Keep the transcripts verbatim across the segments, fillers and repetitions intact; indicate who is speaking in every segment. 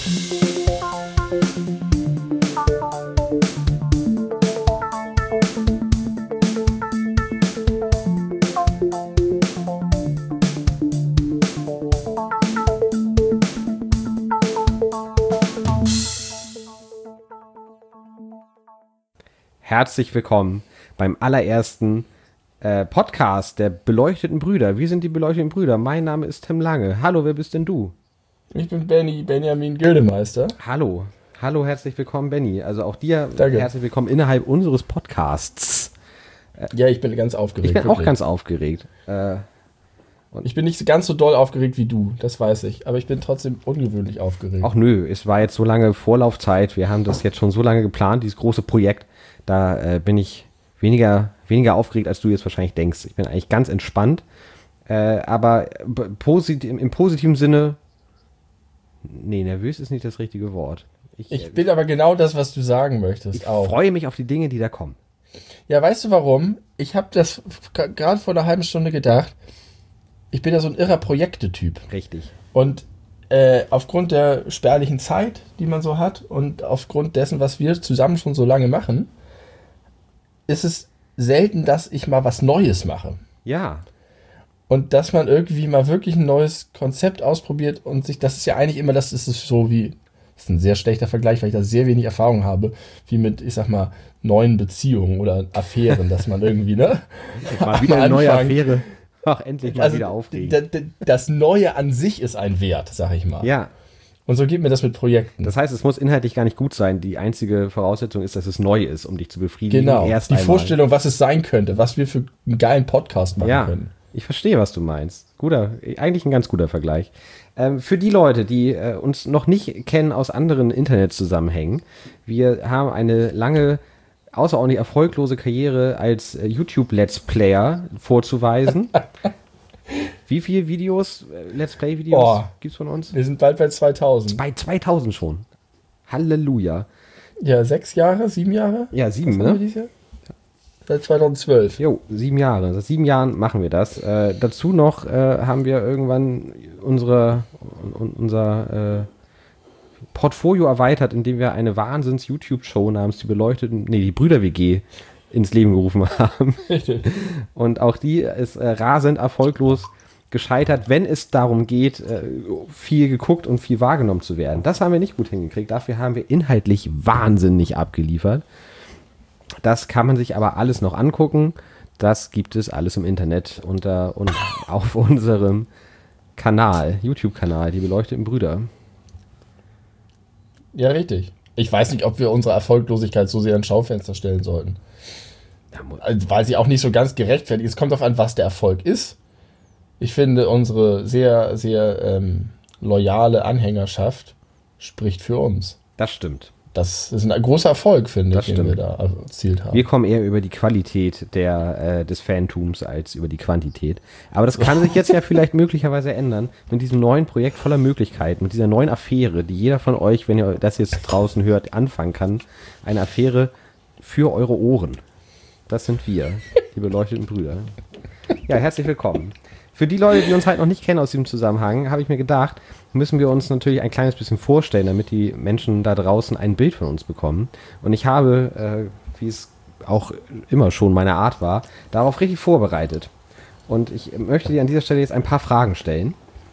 Speaker 1: Herzlich willkommen beim allerersten äh, Podcast der beleuchteten Brüder. Wir sind die beleuchteten Brüder. Mein Name ist Tim Lange. Hallo, wer bist denn du?
Speaker 2: Ich bin Benny, Benjamin Gildemeister.
Speaker 1: Hallo. Hallo, herzlich willkommen, Benny. Also auch dir
Speaker 2: Danke.
Speaker 1: Herzlich willkommen innerhalb unseres Podcasts.
Speaker 2: Äh, ja, ich bin ganz aufgeregt.
Speaker 1: Ich bin
Speaker 2: wirklich.
Speaker 1: auch ganz aufgeregt. Äh,
Speaker 2: und ich bin nicht ganz so doll aufgeregt wie du, das weiß ich. Aber ich bin trotzdem ungewöhnlich aufgeregt.
Speaker 1: Ach nö, es war jetzt so lange Vorlaufzeit. Wir haben das jetzt schon so lange geplant, dieses große Projekt. Da äh, bin ich weniger, weniger aufgeregt, als du jetzt wahrscheinlich denkst. Ich bin eigentlich ganz entspannt. Äh, aber posit- im, im positiven Sinne, nee, nervös ist nicht das richtige Wort.
Speaker 2: Ich, ich bin aber genau das, was du sagen möchtest.
Speaker 1: Ich
Speaker 2: auch.
Speaker 1: freue mich auf die Dinge, die da kommen.
Speaker 2: Ja, weißt du warum? Ich habe das gerade vor einer halben Stunde gedacht. Ich bin ja so ein irrer Projektetyp.
Speaker 1: Richtig.
Speaker 2: Und äh, aufgrund der spärlichen Zeit, die man so hat und aufgrund dessen, was wir zusammen schon so lange machen, ist es selten, dass ich mal was Neues mache.
Speaker 1: Ja.
Speaker 2: Und dass man irgendwie mal wirklich ein neues Konzept ausprobiert und sich, das ist ja eigentlich immer, das ist so wie, das ist ein sehr schlechter Vergleich, weil ich da sehr wenig Erfahrung habe, wie mit, ich sag mal, neuen Beziehungen oder Affären, dass man irgendwie, ne?
Speaker 1: Mal wieder eine neue Affäre. Ach, endlich mal
Speaker 2: also
Speaker 1: wieder aufregen.
Speaker 2: D- d- das Neue an sich ist ein Wert, sag ich mal.
Speaker 1: Ja.
Speaker 2: Und so geht mir das mit Projekten.
Speaker 1: Das heißt, es muss inhaltlich gar nicht gut sein. Die einzige Voraussetzung ist, dass es neu ist, um dich zu befriedigen.
Speaker 2: Genau,
Speaker 1: Erst
Speaker 2: die
Speaker 1: einmal.
Speaker 2: Vorstellung, was es sein könnte, was wir für einen geilen Podcast machen
Speaker 1: ja,
Speaker 2: können.
Speaker 1: Ich verstehe, was du meinst. Guter, eigentlich ein ganz guter Vergleich. Ähm, für die Leute, die äh, uns noch nicht kennen aus anderen Internetzusammenhängen, wir haben eine lange, außerordentlich erfolglose Karriere als äh, YouTube-Let's Player vorzuweisen. Wie viele Videos, äh, Let's Play-Videos
Speaker 2: Oh,
Speaker 1: gibt's von uns?
Speaker 2: Wir sind bald bei zweitausend.
Speaker 1: Bei zweitausend schon. Halleluja.
Speaker 2: Ja, sechs Jahre, sieben Jahre?
Speaker 1: Ja, sieben,
Speaker 2: Was haben wir
Speaker 1: ne?
Speaker 2: dieses Jahr? Seit zweitausendzwölf.
Speaker 1: Jo, sieben Jahre. Seit sieben Jahren machen wir das. Äh, dazu noch äh, haben wir irgendwann unsere, un, unser äh, Portfolio erweitert, indem wir eine Wahnsinns-YouTube-Show namens die beleuchteten, nee, die Brüder-W G ins Leben gerufen haben.
Speaker 2: Richtig.
Speaker 1: Und auch die ist äh, rasend erfolglos gescheitert, wenn es darum geht, äh, viel geguckt und viel wahrgenommen zu werden. Das haben wir nicht gut hingekriegt. Dafür haben wir inhaltlich wahnsinnig abgeliefert. Das kann man sich aber alles noch angucken. Das gibt es alles im Internet unter und auf unserem Kanal, YouTube-Kanal, die beleuchteten Brüder.
Speaker 2: Ja, richtig. Ich weiß nicht, ob wir unsere Erfolglosigkeit so sehr ins Schaufenster stellen sollten. Also, weil sie auch nicht so ganz gerechtfertigt ist. Es kommt darauf an, was der Erfolg ist. Ich finde, unsere sehr, sehr ähm, loyale Anhängerschaft spricht für uns.
Speaker 1: Das stimmt.
Speaker 2: Das ist ein großer Erfolg, finde
Speaker 1: Das
Speaker 2: ich, den
Speaker 1: stimmt.
Speaker 2: wir da erzielt haben.
Speaker 1: Wir kommen eher über die Qualität der, äh, des Fantums als über die Quantität. Aber das kann sich jetzt ja vielleicht möglicherweise ändern mit diesem neuen Projekt voller Möglichkeiten, mit dieser neuen Affäre, die jeder von euch, wenn ihr das jetzt draußen hört, anfangen kann. Eine Affäre für eure Ohren. Das sind wir, die beleuchteten Brüder. Ja, herzlich willkommen. Für die Leute, die uns halt noch nicht kennen aus diesem Zusammenhang, habe ich mir gedacht, müssen wir uns natürlich ein kleines bisschen vorstellen, damit die Menschen da draußen ein Bild von uns bekommen. Und ich habe, äh, wie es auch immer schon meine Art war, darauf richtig vorbereitet. Und ich möchte dir an dieser Stelle jetzt ein paar Fragen stellen.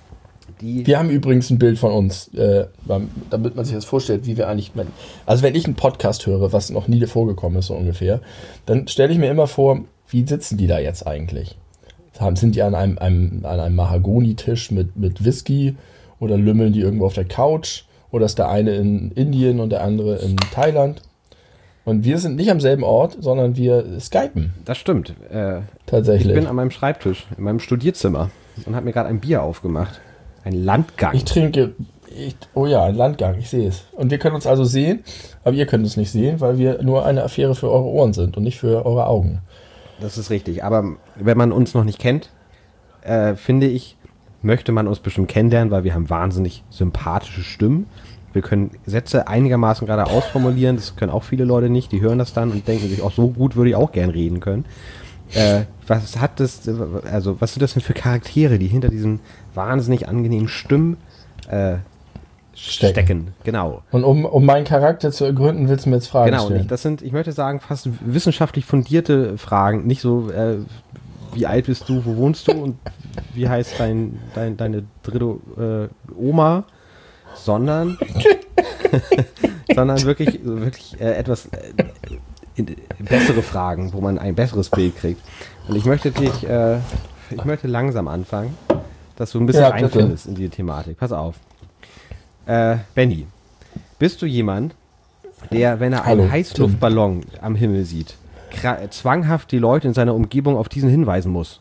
Speaker 1: Die
Speaker 2: Wir haben übrigens ein Bild von uns, äh, damit man sich das vorstellt, wie wir eigentlich... Also wenn ich einen Podcast höre, was noch nie vorgekommen ist so ungefähr, dann stelle ich mir immer vor, wie sitzen die da jetzt eigentlich? Sind die an einem, einem, an einem Mahagoni-Tisch mit, mit Whisky oder lümmeln die irgendwo auf der Couch? Oder ist der eine in Indien und der andere in Thailand? Und wir sind nicht am selben Ort, sondern wir skypen.
Speaker 1: Das stimmt. Äh,
Speaker 2: Tatsächlich.
Speaker 1: Ich bin an meinem Schreibtisch, in meinem Studierzimmer und habe mir gerade ein Bier aufgemacht. Ein Landgang.
Speaker 2: Ich trinke... Ich, oh ja, ein Landgang, ich sehe es. Und wir können uns also sehen, aber ihr könnt uns nicht sehen, weil wir nur eine Affäre für eure Ohren sind und nicht für eure Augen.
Speaker 1: Das ist richtig. Aber wenn man uns noch nicht kennt, äh, finde ich, möchte man uns bestimmt kennenlernen, weil wir haben wahnsinnig sympathische Stimmen. Wir können Sätze einigermaßen gerade ausformulieren. Das können auch viele Leute nicht. Die hören das dann und denken sich, auch so gut würde ich auch gern reden können. Äh, was hat das, also was sind das denn für Charaktere, die hinter diesen wahnsinnig angenehmen Stimmen äh, stecken. stecken. Genau.
Speaker 2: Und um, um meinen Charakter zu ergründen, willst du mir jetzt Fragen
Speaker 1: genau,
Speaker 2: stellen?
Speaker 1: Genau, das sind, ich möchte sagen, fast wissenschaftlich fundierte Fragen. Nicht so, äh, wie alt bist du, wo wohnst du und wie heißt dein, dein, deine dritte äh, Oma, sondern, sondern wirklich, wirklich äh, etwas äh, in, bessere Fragen, wo man ein besseres Bild kriegt. Und ich möchte dich, äh, ich möchte langsam anfangen, dass du ein bisschen
Speaker 2: ja,
Speaker 1: einfindest in die Thematik. Pass auf. Äh, Benny, bist du jemand, der, wenn er einen
Speaker 2: Hallo,
Speaker 1: Heißluftballon Tim. am Himmel sieht, zwanghaft die Leute in seiner Umgebung auf diesen hinweisen muss?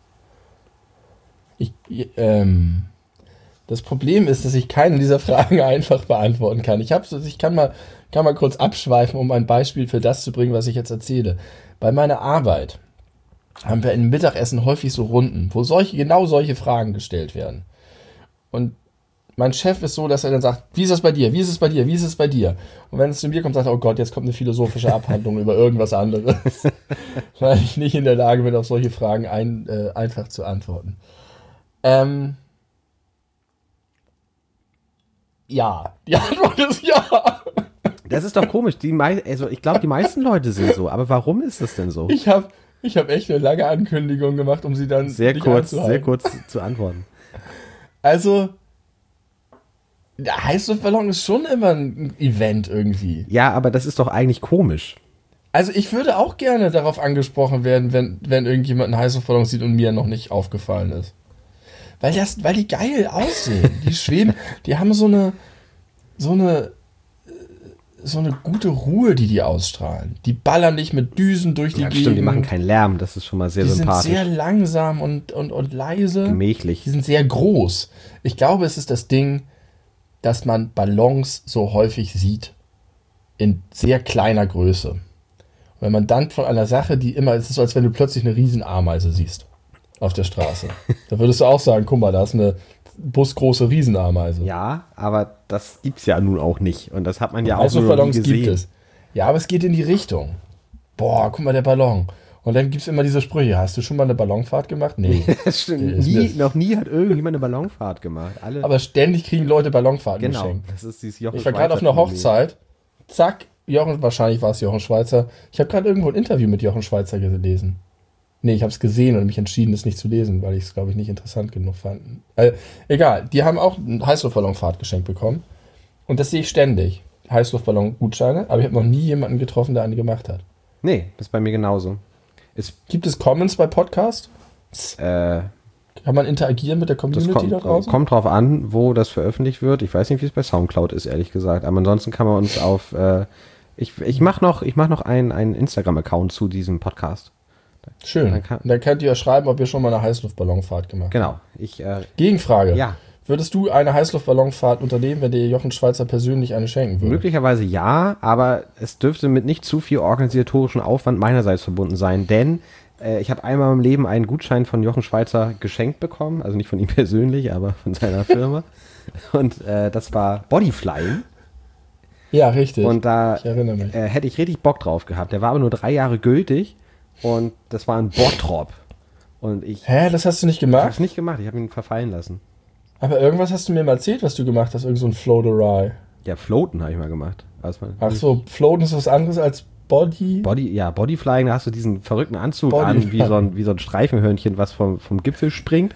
Speaker 2: Ich, ähm, das Problem ist, dass ich keine dieser Fragen einfach beantworten kann. Ich, hab's, ich kann, mal, kann mal kurz abschweifen, um ein Beispiel für das zu bringen, was ich jetzt erzähle. Bei meiner Arbeit haben wir im Mittagessen häufig so Runden, wo solche, genau solche Fragen gestellt werden. Und mein Chef ist so, dass er dann sagt, wie ist es bei dir, wie ist es bei dir, wie ist es bei dir? Und wenn es zu mir kommt, sagt er, oh Gott, jetzt kommt eine philosophische Abhandlung über irgendwas anderes. Weil ich nicht in der Lage bin, auf solche Fragen ein, äh, einfach zu antworten. Ähm, ja, die Antwort ist ja.
Speaker 1: Das ist doch komisch. Die mei- also ich glaube, die meisten Leute sind so. Aber warum ist das denn so?
Speaker 2: Ich habe ich hab echt eine lange Ankündigung gemacht, um sie dann
Speaker 1: sehr kurz, sehr kurz zu antworten.
Speaker 2: Also, der Heißluftballon ist schon immer ein Event irgendwie.
Speaker 1: Ja, aber das ist doch eigentlich komisch.
Speaker 2: Also ich würde auch gerne darauf angesprochen werden, wenn, wenn irgendjemand einen Heißluftballon sieht und mir noch nicht aufgefallen ist. Weil, das, weil die geil aussehen. Die schweben, die haben so eine, so eine, so eine gute Ruhe, die die ausstrahlen. Die ballern nicht mit Düsen durch die
Speaker 1: ja,
Speaker 2: Gegend.
Speaker 1: Stimmt, die machen keinen Lärm, das ist schon mal sehr
Speaker 2: die
Speaker 1: sympathisch.
Speaker 2: Die sind sehr langsam und, und, und leise.
Speaker 1: Gemächlich.
Speaker 2: Die sind sehr groß. Ich glaube, es ist das Ding, dass man Ballons so häufig sieht in sehr kleiner Größe. Und wenn man dann von einer Sache, die immer, es ist so, als wenn du plötzlich eine Riesenameise siehst auf der Straße. Da würdest du auch sagen, guck mal, da ist eine busgroße Riesenameise.
Speaker 1: Ja, aber das gibt's ja nun auch nicht. Und das hat man ja auch
Speaker 2: also
Speaker 1: nur noch nie
Speaker 2: Ballons
Speaker 1: gesehen.
Speaker 2: gibt es. Ja, aber es geht in die Richtung. Boah, guck mal, der Ballon. Und dann gibt es immer diese Sprüche. Hast du schon mal eine Ballonfahrt gemacht? Nee.
Speaker 1: Das stimmt. Nie, noch nie hat irgendjemand eine Ballonfahrt gemacht. Alle
Speaker 2: aber ständig kriegen Leute Ballonfahrten
Speaker 1: genau,
Speaker 2: geschenkt.
Speaker 1: Das ist dieses Jochen
Speaker 2: ich war gerade auf einer Hochzeit. Zack, Jochen, wahrscheinlich war es Jochen Schweizer. Ich habe gerade irgendwo ein Interview mit Jochen Schweizer gelesen. Nee, ich habe es gesehen und mich entschieden, es nicht zu lesen, weil ich es, glaube ich, nicht interessant genug fand. Äh, egal, die haben auch eine Heißluftballonfahrt geschenkt bekommen. Und das sehe ich ständig. Heißluftballon-Gutscheine, aber ich habe noch nie jemanden getroffen, der eine gemacht hat.
Speaker 1: Nee, das ist bei mir genauso. Es,
Speaker 2: Gibt es Comments bei Podcasts?
Speaker 1: Äh,
Speaker 2: Kann man interagieren mit der Community
Speaker 1: das kommt,
Speaker 2: da draußen?
Speaker 1: Kommt drauf an, wo das veröffentlicht wird. Ich weiß nicht, wie es bei Soundcloud ist, ehrlich gesagt. Aber ansonsten kann man uns auf... Äh, ich ich mache noch, ich mach noch einen, einen Instagram-Account zu diesem Podcast.
Speaker 2: Schön.
Speaker 1: Dann, kann,
Speaker 2: dann könnt ihr schreiben, ob ihr schon mal eine Heißluftballonfahrt gemacht habt.
Speaker 1: Genau. Ich, äh,
Speaker 2: Gegenfrage.
Speaker 1: Ja.
Speaker 2: Würdest du eine Heißluftballonfahrt unternehmen, wenn dir Jochen Schweizer persönlich eine schenken würde?
Speaker 1: Möglicherweise ja, aber es dürfte mit nicht zu viel organisatorischen Aufwand meinerseits verbunden sein, denn äh, ich habe einmal im Leben einen Gutschein von Jochen Schweizer geschenkt bekommen, also nicht von ihm persönlich, aber von seiner Firma. Und äh, das war Bodyflying.
Speaker 2: Ja, richtig.
Speaker 1: Und da
Speaker 2: ich erinnere mich.
Speaker 1: Äh, hätte ich richtig Bock drauf gehabt. Der war aber nur drei Jahre gültig und das war ein Bottrop. Und ich
Speaker 2: Hä, das hast du nicht
Speaker 1: habe
Speaker 2: gemacht?
Speaker 1: es nicht gemacht, ich habe ihn verfallen lassen.
Speaker 2: Aber irgendwas hast du mir mal erzählt, was du gemacht hast, irgend so ein Float-a-Rye.
Speaker 1: Ja, Floaten habe ich mal gemacht. Also man,
Speaker 2: Ach so, Floaten ist was anderes als Body?
Speaker 1: Body, ja, Bodyflying, da hast du diesen verrückten Anzug
Speaker 2: Body
Speaker 1: an, wie so, ein, wie so ein Streifenhörnchen, was vom, vom Gipfel springt.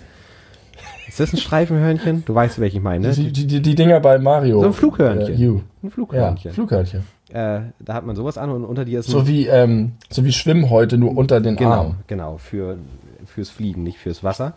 Speaker 1: Ist das ein Streifenhörnchen? Du weißt, welchen ich meine.
Speaker 2: Die, die, die, die Dinger bei Mario.
Speaker 1: So ein Flughörnchen.
Speaker 2: Äh, you.
Speaker 1: Ein Flughörnchen.
Speaker 2: Ja, Flughörnchen.
Speaker 1: Äh, da hat man sowas an und unter dir ist ein...
Speaker 2: So wie, ähm, so wie Schwimmhäute, nur unter den
Speaker 1: Genau,
Speaker 2: Armen.
Speaker 1: genau, für, fürs Fliegen, nicht fürs Wasser.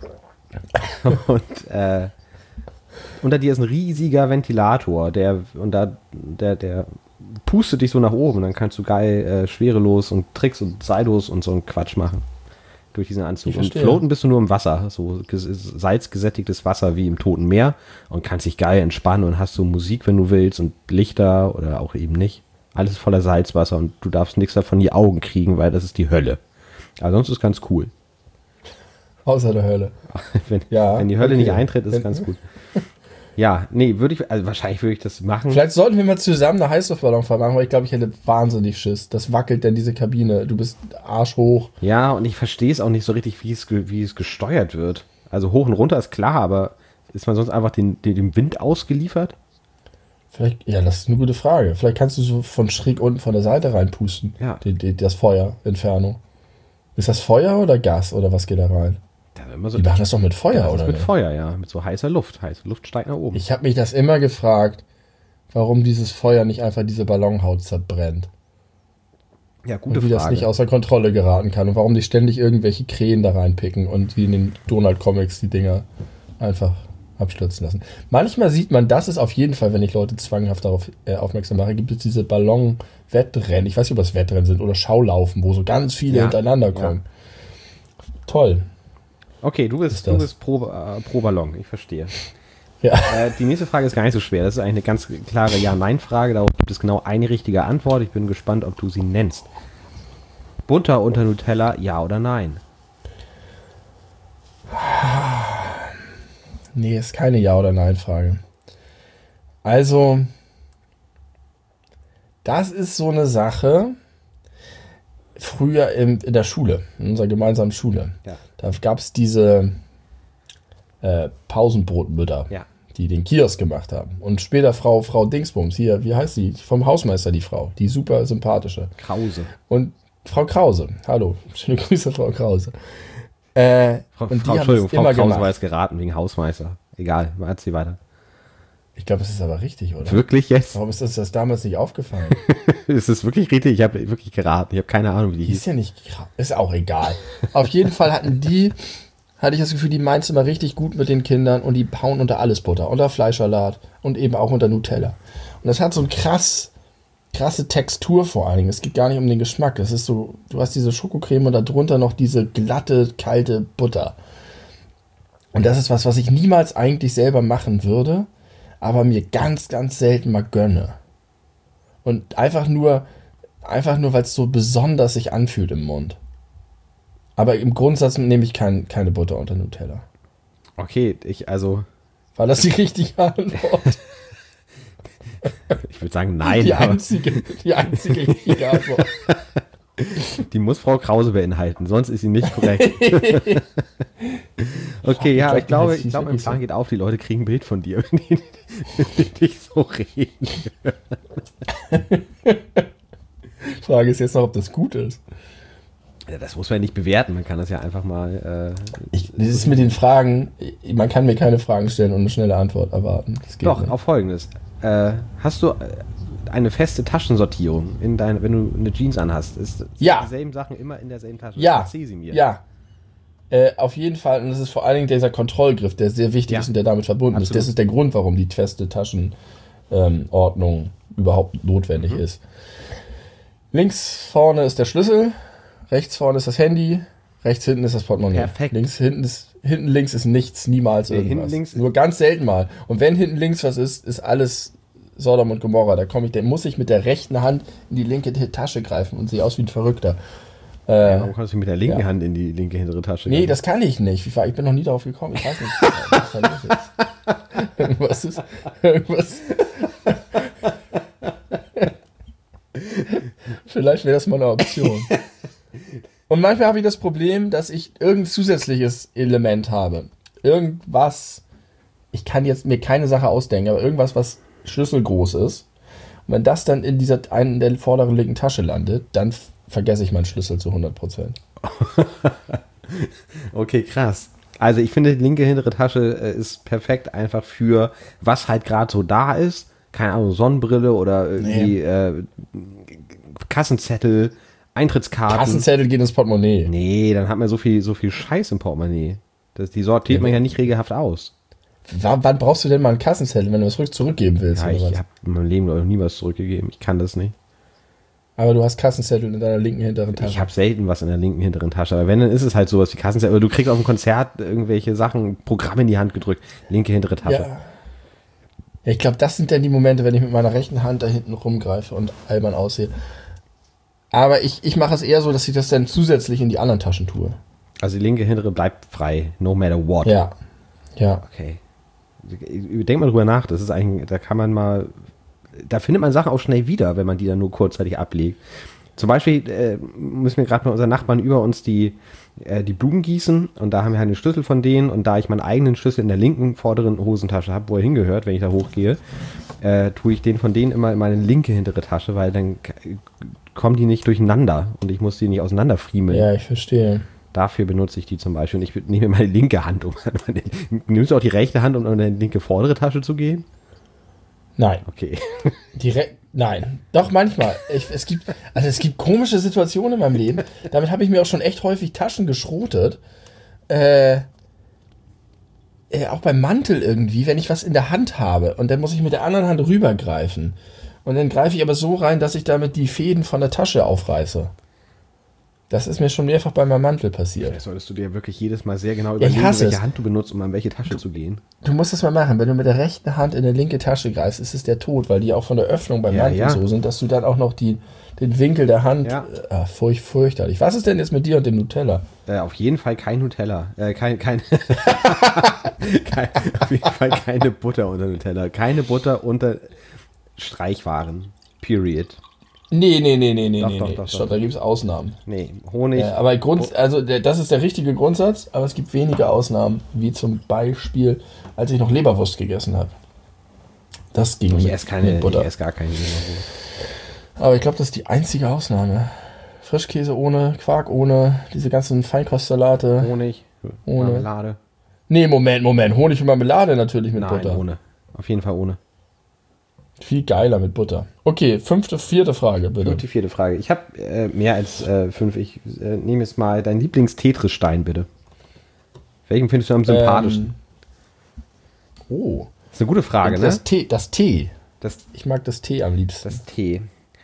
Speaker 1: Und äh, unter dir ist ein riesiger Ventilator, der und da der, der pustet dich so nach oben. Dann kannst du geil äh, schwerelos und Tricks und Saldos und so einen Quatsch machen. Durch diesen Anzug. Und floaten bist du nur im Wasser. So salzgesättigtes Wasser wie im Toten Meer. Und kannst dich geil entspannen und hast so Musik, wenn du willst. Und Lichter oder auch eben nicht. Alles voller Salzwasser. Und du darfst nichts davon in die Augen kriegen, weil das ist die Hölle. Aber sonst ist es ganz cool.
Speaker 2: Außer der Hölle.
Speaker 1: wenn,
Speaker 2: ja,
Speaker 1: wenn die Hölle
Speaker 2: okay.
Speaker 1: nicht eintritt, ist es ganz gut. Ja, nee, würde ich, also wahrscheinlich würde ich das machen.
Speaker 2: Vielleicht sollten wir mal zusammen eine Heißluftballonfahrt machen, weil ich glaube, ich hätte wahnsinnig Schiss. Das wackelt denn diese Kabine. Du bist arschhoch.
Speaker 1: Ja, und ich verstehe es auch nicht so richtig, wie es, wie es gesteuert wird. Also hoch und runter ist klar, aber ist man sonst einfach den, den, dem Wind ausgeliefert?
Speaker 2: Vielleicht, ja, das ist eine gute Frage. Vielleicht kannst du so von schräg unten von der Seite reinpusten.
Speaker 1: Ja.
Speaker 2: Die, die, das Feuer, Entfernung. Ist das Feuer oder Gas oder was geht da rein?
Speaker 1: Da immer so
Speaker 2: Die machen das doch mit Feuer,
Speaker 1: ja, das
Speaker 2: oder
Speaker 1: ist mit
Speaker 2: nicht?
Speaker 1: Feuer, ja. Mit so heißer Luft. Heiße Luft steigt nach oben.
Speaker 2: Ich habe mich das immer gefragt, warum dieses Feuer nicht einfach diese Ballonhaut zerbrennt.
Speaker 1: Ja, gute
Speaker 2: Und wie
Speaker 1: Frage.
Speaker 2: das nicht außer Kontrolle geraten kann. Und warum die ständig irgendwelche Krähen da reinpicken und wie in den Donald-Comics die Dinger einfach abstürzen lassen. Manchmal sieht man, das ist auf jeden Fall, wenn ich Leute zwanghaft darauf äh, aufmerksam mache, gibt es diese Ballon-Wettrennen. Ich weiß nicht, ob das Wettrennen sind oder Schaulaufen, wo so ganz viele
Speaker 1: Ja.
Speaker 2: hintereinander kommen. Ja. Toll.
Speaker 1: Okay, du bist,
Speaker 2: Ist
Speaker 1: du
Speaker 2: das?
Speaker 1: bist pro, äh, pro Ballon, ich verstehe.
Speaker 2: Ja.
Speaker 1: Äh, die nächste Frage ist gar nicht so schwer. Das ist eigentlich eine ganz klare Ja-Nein-Frage. Darauf gibt es genau eine richtige Antwort. Ich bin gespannt, ob du sie nennst. Butter unter Nutella, ja oder nein?
Speaker 2: Nee, ist keine Ja- oder Nein-Frage. Also, das ist so eine Sache, früher in, in der Schule, in unserer gemeinsamen Schule,
Speaker 1: Ja.
Speaker 2: da gab es diese äh, Pausenbrotmütter,
Speaker 1: Ja.
Speaker 2: die den Kiosk gemacht haben. Und später Frau, Frau Dingsbums, hier, wie heißt sie? Vom Hausmeister, die Frau, die super sympathische.
Speaker 1: Krause.
Speaker 2: Und Frau Krause, hallo, schöne Grüße, Frau Krause. Äh,
Speaker 1: Frau,
Speaker 2: und die
Speaker 1: Frau,
Speaker 2: haben
Speaker 1: Entschuldigung,
Speaker 2: es
Speaker 1: Frau
Speaker 2: immer
Speaker 1: Krause
Speaker 2: gemacht.
Speaker 1: war jetzt geraten wegen Hausmeister. Egal, erzähl weiter.
Speaker 2: Ich glaube, das ist aber richtig, oder?
Speaker 1: Wirklich jetzt?
Speaker 2: Warum ist uns das damals nicht aufgefallen?
Speaker 1: Ist es wirklich richtig? Ich habe wirklich geraten. Ich habe keine Ahnung, wie die
Speaker 2: Die
Speaker 1: hieß.
Speaker 2: ist ja nicht, gra- ist auch egal. Auf jeden Fall hatten die, hatte ich das Gefühl, die meint es immer richtig gut mit den Kindern und die hauen unter alles Butter, unter Fleischsalat und eben auch unter Nutella. Und das hat so ein krass, krasse Textur vor allen Dingen. Es geht gar nicht um den Geschmack. Das ist so, du hast diese Schokocreme und darunter noch diese glatte, kalte Butter. Und das ist was, was ich niemals eigentlich selber machen würde, aber mir ganz, ganz selten mal gönne. Und einfach nur, einfach nur, weil es so besonders sich anfühlt im Mund. Aber im Grundsatz nehme ich kein, keine Butter unter Nutella.
Speaker 1: Okay, ich, also,
Speaker 2: War das die richtige Antwort?
Speaker 1: ich würde sagen nein,
Speaker 2: die
Speaker 1: aber
Speaker 2: einzige, die einzige richtige Antwort.
Speaker 1: die muss Frau Krause beinhalten, sonst ist sie nicht korrekt. Okay, ja,
Speaker 2: Ich
Speaker 1: ich
Speaker 2: glaub,
Speaker 1: glaube,
Speaker 2: das
Speaker 1: ich
Speaker 2: hieß
Speaker 1: glaube, mein
Speaker 2: wirklich
Speaker 1: Plan
Speaker 2: so.
Speaker 1: geht auf, die Leute kriegen ein Bild von dir, wenn die, wenn die dich so reden.
Speaker 2: Die Frage ist jetzt noch, ob das gut ist.
Speaker 1: Ja, das muss man ja nicht bewerten, man kann das ja einfach mal... Äh,
Speaker 2: Ich, das ist mit den Fragen, man kann mir keine Fragen stellen und eine schnelle Antwort erwarten. Das geht
Speaker 1: Doch,
Speaker 2: nicht.
Speaker 1: auf Folgendes. Äh, hast du äh, eine feste Taschensortierung, in dein, wenn du eine Jeans anhast? Ist, sind
Speaker 2: Ja.
Speaker 1: dieselben Sachen immer in derselben Tasche?
Speaker 2: Ja,
Speaker 1: Erzähl sie mir.
Speaker 2: ja. Äh, auf jeden Fall, und das ist vor allen Dingen dieser Kontrollgriff, der sehr wichtig
Speaker 1: Ja.
Speaker 2: ist und der damit verbunden
Speaker 1: Absolut.
Speaker 2: ist. Das ist der Grund, warum die feste Taschenordnung überhaupt notwendig
Speaker 1: Mhm.
Speaker 2: ist. Links vorne ist der Schlüssel, rechts vorne ist das Handy, rechts hinten ist das Portemonnaie.
Speaker 1: Perfekt.
Speaker 2: Links, hinten, ist, hinten links ist nichts, niemals
Speaker 1: Nee,
Speaker 2: irgendwas.
Speaker 1: hinten links-
Speaker 2: Nur ganz selten mal. Und wenn hinten links was ist, ist alles Sodom und Gomorra. Da komme ich, der muss ich mit der rechten Hand in die linke Tasche greifen und sehe aus wie ein Verrückter. Äh,
Speaker 1: Warum kannst du mit der linken
Speaker 2: Ja.
Speaker 1: Hand in die linke hintere Tasche
Speaker 2: Nee,
Speaker 1: greifen?
Speaker 2: das kann ich nicht. Ich war- ich bin noch nie darauf gekommen. Ich weiß nicht, was da los ist. Irgendwas ist. Irgendwas. Vielleicht wäre das mal eine Option. Und manchmal habe ich das Problem, dass ich irgendein zusätzliches Element habe. Irgendwas. Ich kann jetzt mir keine Sache ausdenken, aber irgendwas, was schlüsselgroß ist. Und wenn das dann in dieser einen der vorderen linken Tasche landet, dann f- vergesse ich meinen Schlüssel zu hundert Prozent.
Speaker 1: Okay, krass. Also ich finde, die linke hintere Tasche äh, ist perfekt einfach für, was halt gerade so da ist. Keine Ahnung, Sonnenbrille oder irgendwie äh, Kassenzettel, Eintrittskarten.
Speaker 2: Kassenzettel geht ins Portemonnaie.
Speaker 1: Nee, dann hat man so viel, so viel Scheiß im Portemonnaie. Das, die sortiert man ja nicht regelhaft aus.
Speaker 2: Wann, wann brauchst du denn mal einen Kassenzettel, wenn du was rück zurückgeben willst?
Speaker 1: Ja,
Speaker 2: oder
Speaker 1: ich
Speaker 2: was?
Speaker 1: habe in meinem Leben noch nie was zurückgegeben. Ich kann das nicht.
Speaker 2: Aber du hast Kassenzettel in deiner linken hinteren Tasche.
Speaker 1: Ich habe selten was in der linken hinteren Tasche. Aber wenn, dann ist es halt sowas wie Kassenzettel. Oder du kriegst auf dem Konzert irgendwelche Sachen, Programme in die Hand gedrückt. Linke hintere Tasche.
Speaker 2: Ja. Ja, ich glaube, das sind dann die Momente, wenn ich mit meiner rechten Hand da hinten rumgreife und albern aussehe. Aber ich, ich mache es eher so, dass ich das dann zusätzlich in die anderen Taschen tue.
Speaker 1: Also die linke hintere bleibt frei. No matter what.
Speaker 2: Ja. Ja.
Speaker 1: Okay. Denk mal drüber nach. Das ist eigentlich, da kann man mal, da findet man Sachen auch schnell wieder, wenn man die dann nur kurzzeitig ablegt. Zum Beispiel äh, müssen wir gerade mit unseren Nachbarn über uns die, äh, die Blumen gießen und da haben wir halt einen Schlüssel von denen und da ich meinen eigenen Schlüssel in der linken vorderen Hosentasche habe, wo er hingehört, wenn ich da hochgehe, äh, tue ich den von denen immer in meine linke hintere Tasche, weil dann k- kommen die nicht durcheinander und ich muss die nicht auseinanderfriemeln.
Speaker 2: Ja, ich verstehe.
Speaker 1: Dafür benutze ich die zum Beispiel und ich nehme meine linke Hand, um meine, nimmst du auch die rechte Hand, um in deine linke vordere Tasche zu gehen?
Speaker 2: Nein.
Speaker 1: Okay.
Speaker 2: Direkt, nein. Doch, manchmal. Ich, es gibt, also es gibt komische Situationen in meinem Leben. Damit habe ich mir auch schon echt häufig Taschen geschrotet. Äh, äh, auch beim Mantel irgendwie, wenn ich was in der Hand habe und dann muss ich mit der anderen Hand rübergreifen. Und dann greife ich aber so rein, dass ich damit die Fäden von der Tasche aufreiße. Das ist mir schon mehrfach bei meinem Mantel passiert.
Speaker 1: Das solltest du dir wirklich jedes Mal sehr genau
Speaker 2: Ja, ich
Speaker 1: überlegen,
Speaker 2: hasse
Speaker 1: welche
Speaker 2: es.
Speaker 1: Hand du benutzt, um an welche Tasche zu gehen.
Speaker 2: Du musst das mal machen. Wenn du mit der rechten Hand in die linke Tasche greifst, ist es der Tod, weil die auch von der Öffnung beim
Speaker 1: Ja,
Speaker 2: Mantel
Speaker 1: ja.
Speaker 2: so sind, dass du dann auch noch die, den Winkel der Hand...
Speaker 1: Ja.
Speaker 2: Äh, furcht, fürchterlich. Was ist denn jetzt mit dir und dem Nutella?
Speaker 1: Äh, auf jeden Fall kein Nutella. Äh, kein, kein, kein, auf jeden Fall keine Butter unter Nutella. Keine Butter unter Streichwaren. Period.
Speaker 2: Nee, nee, nee, nee, nee,
Speaker 1: Doch,
Speaker 2: nee.
Speaker 1: doch,
Speaker 2: nee.
Speaker 1: doch,
Speaker 2: Stopp,
Speaker 1: doch.
Speaker 2: da gibt es Ausnahmen.
Speaker 1: Nee, Honig.
Speaker 2: Äh, aber Grund, also der, das ist der richtige Grundsatz, aber es gibt wenige Ausnahmen, wie zum Beispiel, als ich noch Leberwurst gegessen habe. Das ging
Speaker 1: ich
Speaker 2: mit,
Speaker 1: esse keine,
Speaker 2: mit Butter.
Speaker 1: ich esse gar keine Leberwurst.
Speaker 2: Aber ich glaube, das ist die einzige Ausnahme. Frischkäse ohne, Quark ohne, diese ganzen Feinkostsalate.
Speaker 1: Honig,
Speaker 2: Ohne.
Speaker 1: Marmelade.
Speaker 2: Nee, Moment, Moment. Honig und Marmelade natürlich mit
Speaker 1: Nein,
Speaker 2: Butter.
Speaker 1: ohne. Auf jeden Fall ohne.
Speaker 2: Viel geiler mit Butter. Okay, fünfte, vierte Frage, bitte.
Speaker 1: Und die vierte Frage. Ich habe äh, mehr als äh, fünf. Ich äh, nehme jetzt mal deinen Lieblings-Tetris-Stein, bitte. Welchen findest du am sympathischsten?
Speaker 2: Ähm, oh.
Speaker 1: Das ist eine gute Frage,
Speaker 2: das
Speaker 1: ne?
Speaker 2: T, das T.
Speaker 1: Das,
Speaker 2: Ich mag das T am liebsten.
Speaker 1: das T.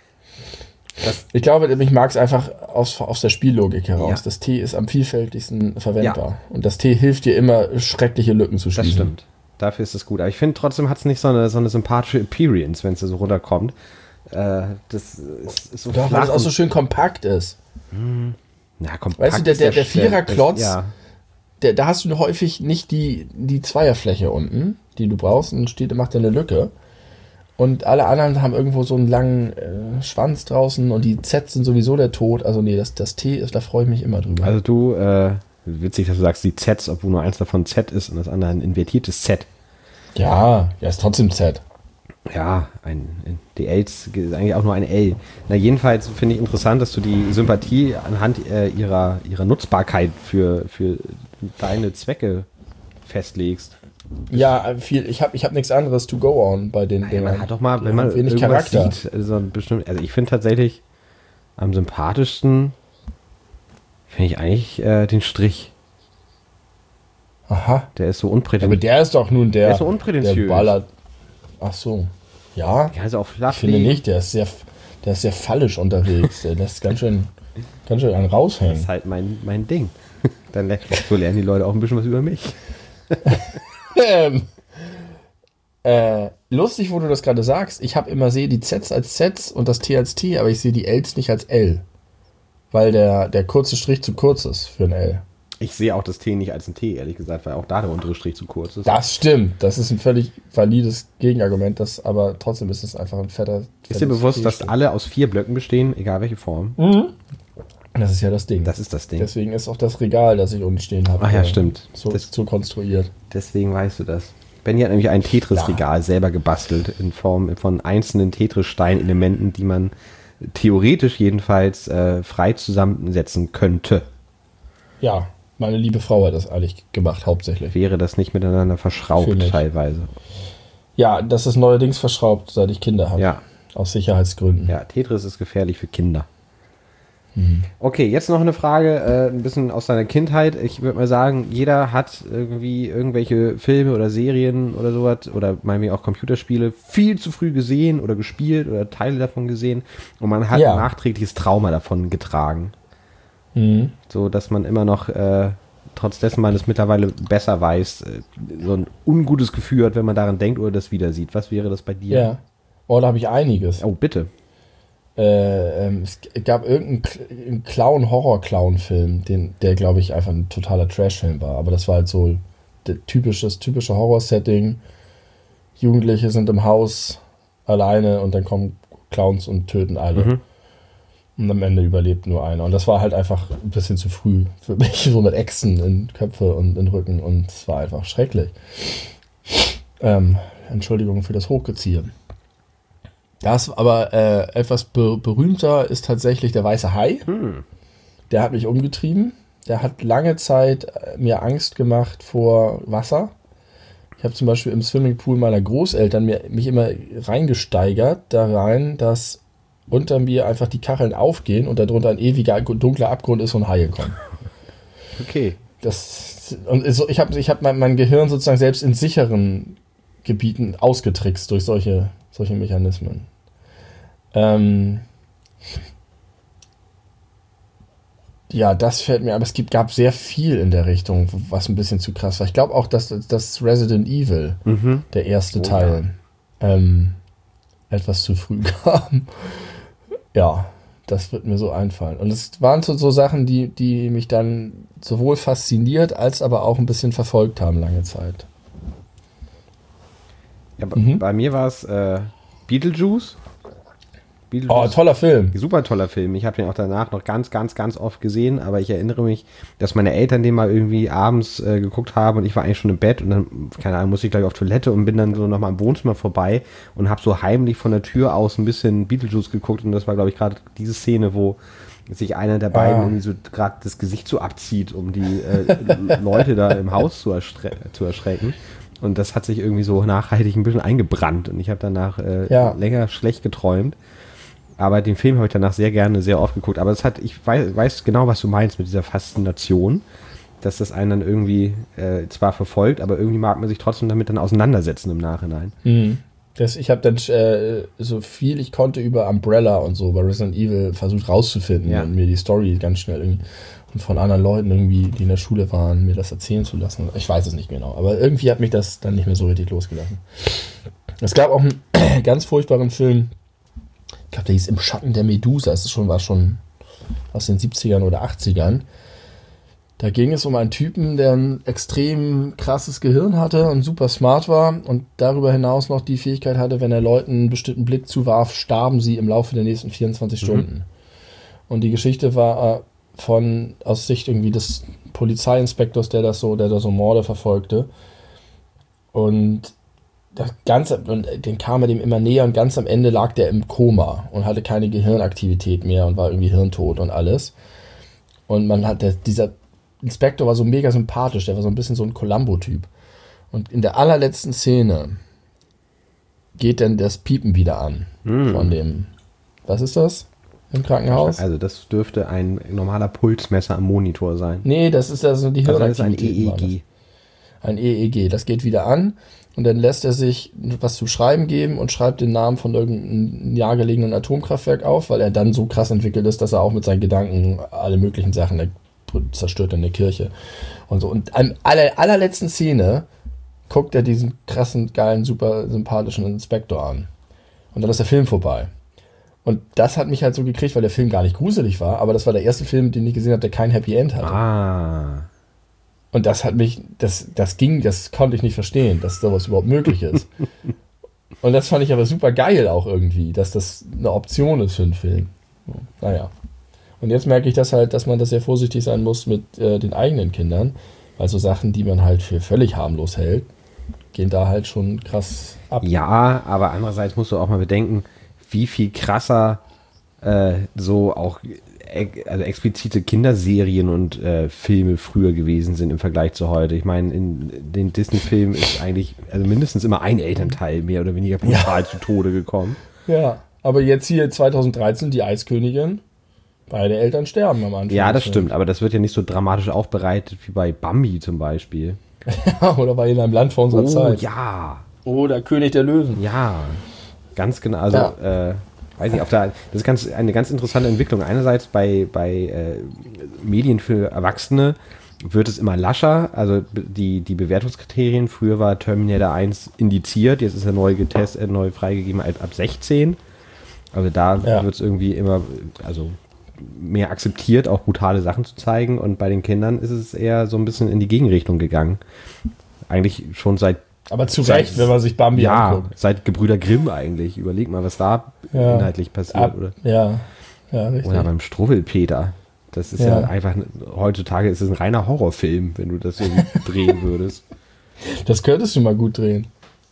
Speaker 1: Das,
Speaker 2: Ich glaube, ich mag es einfach aus, aus der Spiellogik heraus.
Speaker 1: Ja.
Speaker 2: Das T ist am vielfältigsten verwendbar. Und das T hilft dir immer, schreckliche Lücken zu
Speaker 1: das
Speaker 2: schließen.
Speaker 1: stimmt. Dafür ist es gut. Aber ich finde trotzdem hat es nicht so eine, so eine sympathische Appearance, wenn es so runterkommt. Äh, das ist, ist so
Speaker 2: Doch, weil
Speaker 1: flach
Speaker 2: es auch so
Speaker 1: und-
Speaker 2: schön kompakt ist.
Speaker 1: Na, kompakt
Speaker 2: Weißt du, der-
Speaker 1: ist
Speaker 2: der- der
Speaker 1: schwer.
Speaker 2: Viererklotz-
Speaker 1: Das- Ja.
Speaker 2: Der, da hast du häufig nicht die, die Zweierfläche unten, die du brauchst, und dann steht, macht er eine Lücke. Und alle anderen haben irgendwo so einen langen äh, Schwanz draußen und die Z sind sowieso der Tod. Also nee, das, das T ist, da freue ich mich immer drüber.
Speaker 1: Also du, äh, witzig, dass du sagst, die Zs, obwohl nur eins davon Z ist und das andere ein invertiertes Z.
Speaker 2: ja, ja, ist trotzdem Z.
Speaker 1: Ja, ein, ein die Ls ist eigentlich auch nur ein L. Na, jedenfalls finde ich interessant, dass du die Sympathie anhand äh, ihrer, ihrer Nutzbarkeit für, für deine Zwecke festlegst.
Speaker 2: Ja, viel. Ich habe ich hab nichts anderes to go on bei den
Speaker 1: Ja,
Speaker 2: Dingern.
Speaker 1: man hat doch mal,
Speaker 2: Die
Speaker 1: wenn man
Speaker 2: haben wenig
Speaker 1: irgendwas
Speaker 2: Charakter.
Speaker 1: sieht, also, bestimmt, also ich finde tatsächlich am sympathischsten finde ich eigentlich äh, den Strich.
Speaker 2: Aha.
Speaker 1: Der ist so
Speaker 2: Ja, aber
Speaker 1: unprätentiös.
Speaker 2: der ist doch nun der.
Speaker 1: Der ist so unprätentiös.
Speaker 2: Der ballert. Ach so. Ja,
Speaker 1: Der ist auch flach.
Speaker 2: ich finde nicht. Der ist sehr, der ist sehr fallisch unterwegs. Der lässt ganz schön, ganz schön einen
Speaker 1: Das
Speaker 2: raushängen.
Speaker 1: ist halt mein, mein Ding. Dann lä- so lernen die Leute auch ein bisschen was über mich.
Speaker 2: Ähm, äh, lustig, wo du das gerade sagst. Ich habe immer sehe die Zs als Zs und das T als T, aber ich sehe die Ls nicht als L. Weil der, der kurze Strich zu kurz ist für ein L.
Speaker 1: Ich sehe auch das T nicht als ein T, ehrlich gesagt, weil auch da der untere Strich zu kurz ist.
Speaker 2: Das stimmt. Das ist ein völlig valides Gegenargument, das, aber trotzdem ist es einfach ein fetter.
Speaker 1: Ist dir
Speaker 2: fettes
Speaker 1: bewusst, dass
Speaker 2: T-Stück.
Speaker 1: alle aus vier Blöcken bestehen, egal welche Form?
Speaker 2: Das ist ja das Ding.
Speaker 1: Das ist das Ding.
Speaker 2: Deswegen ist auch das Regal, das ich unten stehen habe.
Speaker 1: Ach ja,
Speaker 2: äh,
Speaker 1: stimmt.
Speaker 2: So,
Speaker 1: Das-
Speaker 2: so konstruiert.
Speaker 1: Deswegen weißt du das. Benny hat nämlich ein Tetris-Regal selber gebastelt in Form von einzelnen Tetris-Steinelementen, die man theoretisch jedenfalls äh, frei zusammensetzen könnte.
Speaker 2: Ja, meine liebe Frau hat das eigentlich gemacht, hauptsächlich.
Speaker 1: Wäre das nicht miteinander verschraubt
Speaker 2: Für mich.
Speaker 1: teilweise.
Speaker 2: Ja, das ist neuerdings verschraubt, seit ich Kinder habe.
Speaker 1: Ja.
Speaker 2: Aus Sicherheitsgründen.
Speaker 1: Ja, Tetris ist gefährlich für Kinder.
Speaker 2: Mhm.
Speaker 1: Okay, jetzt noch eine Frage, äh, ein bisschen aus deiner Kindheit. Ich würde mal sagen, jeder hat irgendwie irgendwelche Filme oder Serien oder sowas oder meinetwegen auch Computerspiele viel zu früh gesehen oder gespielt oder Teile davon gesehen und man hat
Speaker 2: Ja.
Speaker 1: ein nachträgliches Trauma davon getragen.
Speaker 2: Mhm.
Speaker 1: So, dass man immer noch, äh, trotz dessen man es mittlerweile besser weiß, äh, so ein ungutes Gefühl hat, wenn man daran denkt oder das wieder sieht. Was wäre das bei dir?
Speaker 2: Ja. Oh, da habe ich einiges.
Speaker 1: Oh, bitte.
Speaker 2: Äh, ähm, es gab irgendeinen K- einen Clown-Horror-Clown-Film, den, der, glaube ich, einfach ein totaler Trash-Film war. Aber das war halt so der typische, das typische Horror-Setting. Jugendliche sind im Haus alleine und dann kommen Clowns und töten alle.
Speaker 1: Mhm.
Speaker 2: Und am Ende überlebt nur einer. Und das war halt einfach ein bisschen zu früh für mich, so mit Äxten in Köpfe und in Rücken. Und es war einfach schrecklich. Ähm, Entschuldigung für das Hochgeziehe. Das aber äh, etwas be- berühmter ist tatsächlich der Weiße Hai.
Speaker 1: Hm.
Speaker 2: Der hat mich umgetrieben. Der hat lange Zeit mir Angst gemacht vor Wasser. Ich habe zum Beispiel im Swimmingpool meiner Großeltern mir, mich immer reingesteigert da rein, dass unter mir einfach die Kacheln aufgehen und darunter ein ewiger dunkler Abgrund ist und Haie kommen.
Speaker 1: Okay.
Speaker 2: Das, und so, ich habe ich hab mein, mein Gehirn sozusagen selbst in sicheren Gebieten ausgetrickst durch solche, solche Mechanismen. Ähm, ja, das fällt mir, aber es gibt, gab sehr viel in der Richtung, was ein bisschen zu krass war. Ich glaube auch, dass das Resident Evil,
Speaker 1: Mhm.
Speaker 2: der erste
Speaker 1: Oh,
Speaker 2: Teil, ähm, etwas zu früh kam. Ja, das wird mir so einfallen. Und es waren so, so Sachen, die, die mich dann sowohl fasziniert, als aber auch ein bisschen verfolgt haben lange Zeit.
Speaker 1: Ja, b-
Speaker 2: Mhm.
Speaker 1: Bei mir war es äh, Beetlejuice.
Speaker 2: Oh,
Speaker 1: Beetlejuice.
Speaker 2: toller Film.
Speaker 1: Super toller Film. Ich habe den auch danach noch ganz, ganz, ganz oft gesehen, aber ich erinnere mich, dass meine Eltern den mal irgendwie abends äh, geguckt haben und ich war eigentlich schon im Bett und dann, keine Ahnung, musste ich gleich auf Toilette und bin dann so nochmal im Wohnzimmer vorbei und habe so heimlich von der Tür aus ein bisschen Beetlejuice geguckt und das war, glaube ich, gerade diese Szene, wo sich einer der beiden
Speaker 2: Ah.
Speaker 1: irgendwie so gerade das Gesicht so abzieht, um die äh, Leute da im Haus zu, erschre zu erschrecken. Und das hat sich irgendwie so nachhaltig ein bisschen eingebrannt und ich habe danach äh,
Speaker 2: Ja.
Speaker 1: länger schlecht geträumt. Aber den Film habe ich danach sehr gerne, sehr oft geguckt. Aber es hat, ich weiß, weiß genau, was du meinst mit dieser Faszination, dass das einen dann irgendwie äh, zwar verfolgt, aber irgendwie mag man sich trotzdem damit dann auseinandersetzen im Nachhinein.
Speaker 2: Mhm. Das, ich habe dann äh, so viel ich konnte über Umbrella und so bei Resident Evil versucht rauszufinden
Speaker 1: Ja.
Speaker 2: und mir die Story ganz schnell irgendwie und von anderen Leuten irgendwie, die in der Schule waren, mir das erzählen zu lassen. Ich weiß es nicht genau, aber irgendwie hat mich das dann nicht mehr so richtig losgelassen. Es gab auch einen ganz furchtbaren Film, ich glaube, der hieß Im Schatten der Medusa. Das ist schon, war schon aus den siebzigern oder achtzigern. Da ging es um einen Typen, der ein extrem krasses Gehirn hatte und super smart war und darüber hinaus noch die Fähigkeit hatte, wenn er Leuten einen bestimmten Blick zuwarf, starben sie im Laufe der nächsten vierundzwanzig Stunden. Und die Geschichte war äh, von, aus Sicht irgendwie des Polizeiinspektors, der das so, der da so Morde verfolgte. Und das Ganze, und den kam er dem immer näher und ganz am Ende lag der im Koma und hatte keine Gehirnaktivität mehr und war irgendwie hirntot und alles. Und man hat, der, dieser Inspektor war so mega sympathisch, der war so ein bisschen so ein Columbo-Typ. Und in der allerletzten Szene geht dann das Piepen wieder an
Speaker 1: Hm.
Speaker 2: von dem, was ist das im Krankenhaus?
Speaker 1: Also das dürfte ein normaler Pulsmesser am Monitor sein.
Speaker 2: Nee, das ist also die
Speaker 1: Also das ist ein
Speaker 2: Hirnaktivität.
Speaker 1: E E
Speaker 2: war das.
Speaker 1: G.
Speaker 2: Ein E E G, das geht wieder an und dann lässt er sich was zu schreiben geben und schreibt den Namen von irgendeinem nahegelegenen Atomkraftwerk auf, weil er dann so krass entwickelt ist, dass er auch mit seinen Gedanken alle möglichen Sachen, er zerstört eine Kirche und so. Und an aller, allerletzten Szene guckt er diesen krassen, geilen, super sympathischen Inspektor an. Und dann ist der Film vorbei. Und das hat mich halt so gekriegt, weil der Film gar nicht gruselig war, aber das war der erste Film, den ich gesehen habe, der kein Happy End hatte.
Speaker 1: Ah.
Speaker 2: Und das hat mich, das, das ging, das konnte ich nicht verstehen, dass sowas überhaupt möglich ist. Und das fand ich aber super geil auch irgendwie, dass das eine Option ist für einen Film. So, naja. Und jetzt merke ich das halt, dass man da sehr vorsichtig sein muss mit äh, den eigenen Kindern, weil so Sachen, die man halt für völlig harmlos hält, gehen da halt schon krass ab.
Speaker 1: Ja, aber andererseits musst du auch mal bedenken, wie viel krasser äh, so auch e- also explizite Kinderserien und äh, Filme früher gewesen sind im Vergleich zu heute. Ich meine, in den Disney-Filmen ist eigentlich also mindestens immer ein Elternteil mehr oder weniger brutal
Speaker 2: Ja.
Speaker 1: zu Tode gekommen.
Speaker 2: Ja, aber jetzt hier zweitausenddreizehn, die Eiskönigin, beide Eltern sterben am Anfang.
Speaker 1: Ja, das
Speaker 2: des
Speaker 1: stimmt, aber das wird ja nicht so dramatisch aufbereitet wie bei Bambi zum Beispiel.
Speaker 2: Films. Oder bei in einem Land vor unserer
Speaker 1: Oh
Speaker 2: Zeit.
Speaker 1: ja,
Speaker 2: Oder König der Löwen.
Speaker 1: ja, ganz genau. Also, äh, weiß nicht, auf der, das ist ganz, eine ganz interessante Entwicklung. Einerseits bei, bei äh, Medien für Erwachsene wird es immer lascher. Also die, die Bewertungskriterien, früher war Terminator eins indiziert, jetzt ist er neu getestet, äh, neu freigegeben ab, ab sechzehn. Also da
Speaker 2: Ja.
Speaker 1: wird es irgendwie immer, also mehr akzeptiert, auch brutale Sachen zu zeigen. Und bei den Kindern ist es eher so ein bisschen in die Gegenrichtung gegangen. Eigentlich schon seit
Speaker 2: Aber zu
Speaker 1: Seit-
Speaker 2: Recht, wenn man sich Bambi
Speaker 1: ja,
Speaker 2: anguckt.
Speaker 1: seit Gebrüder Grimm eigentlich. Überleg mal, was da
Speaker 2: Ja.
Speaker 1: inhaltlich passiert,
Speaker 2: Ab,
Speaker 1: oder?
Speaker 2: ja, Ja, richtig.
Speaker 1: Oder beim Struwwelpeter. Das ist ja,
Speaker 2: Ja.
Speaker 1: einfach, heutzutage ist es ein reiner Horrorfilm, wenn du das so drehen würdest.
Speaker 2: Das könntest du mal gut drehen.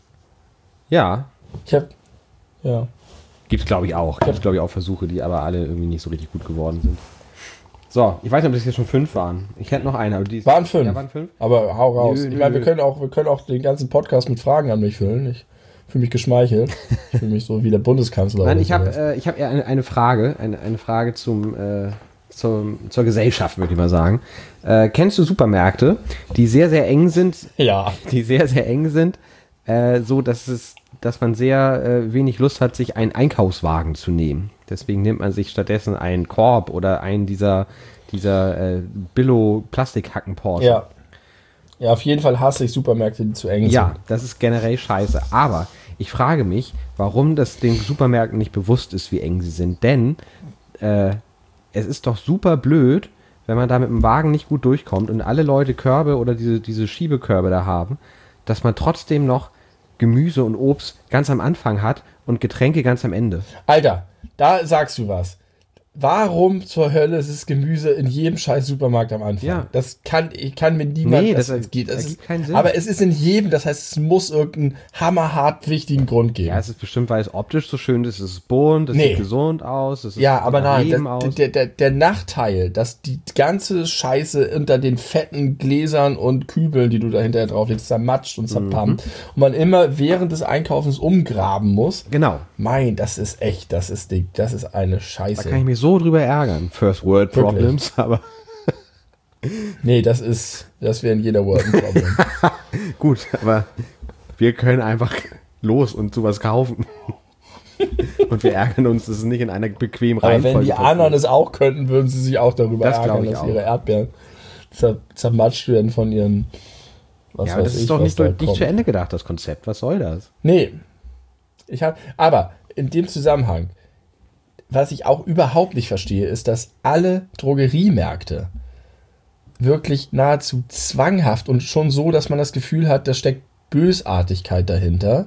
Speaker 1: Ja,
Speaker 2: Ich hab, ja.
Speaker 1: gibt's glaube ich auch. Gibt's glaube ich auch Versuche, die aber alle irgendwie nicht so richtig gut geworden sind. So, ich weiß nicht, ob das jetzt schon fünf waren. Ich hätte noch eine, aber die ist,
Speaker 2: Waren fünf.
Speaker 1: Ja, waren fünf.
Speaker 2: Aber hau raus.
Speaker 1: Nö,
Speaker 2: ich
Speaker 1: nö,
Speaker 2: meine, wir
Speaker 1: nö.
Speaker 2: können auch, wir können auch den ganzen Podcast mit Fragen an mich füllen. Ich fühle mich geschmeichelt. Ich fühle mich so wie der Bundeskanzler.
Speaker 1: Nein,
Speaker 2: oder
Speaker 1: ich habe
Speaker 2: sowas.
Speaker 1: äh, ich hab eher eine, eine Frage, eine, eine Frage zum, äh, zum, zur Gesellschaft, würde ich mal sagen. Äh, kennst du Supermärkte, die sehr, sehr eng sind,
Speaker 2: Ja.
Speaker 1: die sehr, sehr eng sind, äh, so dass es, dass man sehr äh, wenig Lust hat, sich einen Einkaufswagen zu nehmen. Deswegen nimmt man sich stattdessen einen Korb oder einen dieser, dieser äh, Billo-Plastikhacken-Porsche.
Speaker 2: Ja. Ja, auf jeden Fall hasse ich Supermärkte, die zu eng sind.
Speaker 1: Ja, das ist generell scheiße. Aber ich frage mich, warum das den Supermärkten nicht bewusst ist, wie eng sie sind. Denn äh, es ist doch super blöd, wenn man da mit dem Wagen nicht gut durchkommt und alle Leute Körbe oder diese, diese Schiebekörbe da haben, dass man trotzdem noch Gemüse und Obst ganz am Anfang hat und Getränke ganz am Ende.
Speaker 2: Alter, da sagst du was. Warum zur Hölle ist das Gemüse in jedem scheiß Supermarkt am Anfang?
Speaker 1: Ja.
Speaker 2: Das kann, ich kann mir niemand...
Speaker 1: Nee, das
Speaker 2: das geht. Das
Speaker 1: ergibt
Speaker 2: ist,
Speaker 1: keinen Sinn.
Speaker 2: Aber es ist in jedem, das heißt, es muss irgendeinen hammerhart wichtigen Grund geben.
Speaker 1: Ja, es ist bestimmt, weil es optisch so schön ist, es ist bunt, es
Speaker 2: Nee.
Speaker 1: sieht gesund aus, es ist
Speaker 2: Ja, aber
Speaker 1: nach
Speaker 2: nein,
Speaker 1: Leben
Speaker 2: das,
Speaker 1: aus.
Speaker 2: der, der, der Nachteil, dass die ganze Scheiße unter den fetten Gläsern und Kübeln, die du da hinterher drauflegst, zermatscht und zerpammt
Speaker 1: Mhm.
Speaker 2: und man immer während des Einkaufens umgraben muss.
Speaker 1: Genau.
Speaker 2: Mein, das ist echt, das ist, die, das ist eine
Speaker 1: Da
Speaker 2: Scheiße.
Speaker 1: kann ich mich so drüber ärgern. First World
Speaker 2: Wirklich?
Speaker 1: Problems, aber
Speaker 2: Nee, das ist, das wäre in jeder World ein Problem.
Speaker 1: gut, aber wir können einfach los und sowas kaufen. Und wir ärgern uns, dass es nicht in einer bequemen
Speaker 2: Aber
Speaker 1: Reihenfolge
Speaker 2: wenn die
Speaker 1: passiert.
Speaker 2: anderen es auch könnten, würden sie sich auch darüber
Speaker 1: Das glaub
Speaker 2: ärgern,
Speaker 1: ich
Speaker 2: dass
Speaker 1: auch.
Speaker 2: ihre Erdbeeren zer zermatscht werden von ihren, was
Speaker 1: Ja, aber das
Speaker 2: weiß
Speaker 1: ist
Speaker 2: ich,
Speaker 1: doch
Speaker 2: was
Speaker 1: nicht,
Speaker 2: da
Speaker 1: nicht
Speaker 2: kommt.
Speaker 1: zu Ende gedacht, das Konzept. Was soll das?
Speaker 2: Nee. Ich hab, aber in dem Zusammenhang, was ich auch überhaupt nicht verstehe, ist, dass alle Drogeriemärkte wirklich nahezu zwanghaft und schon so, dass man das Gefühl hat, da steckt Bösartigkeit dahinter,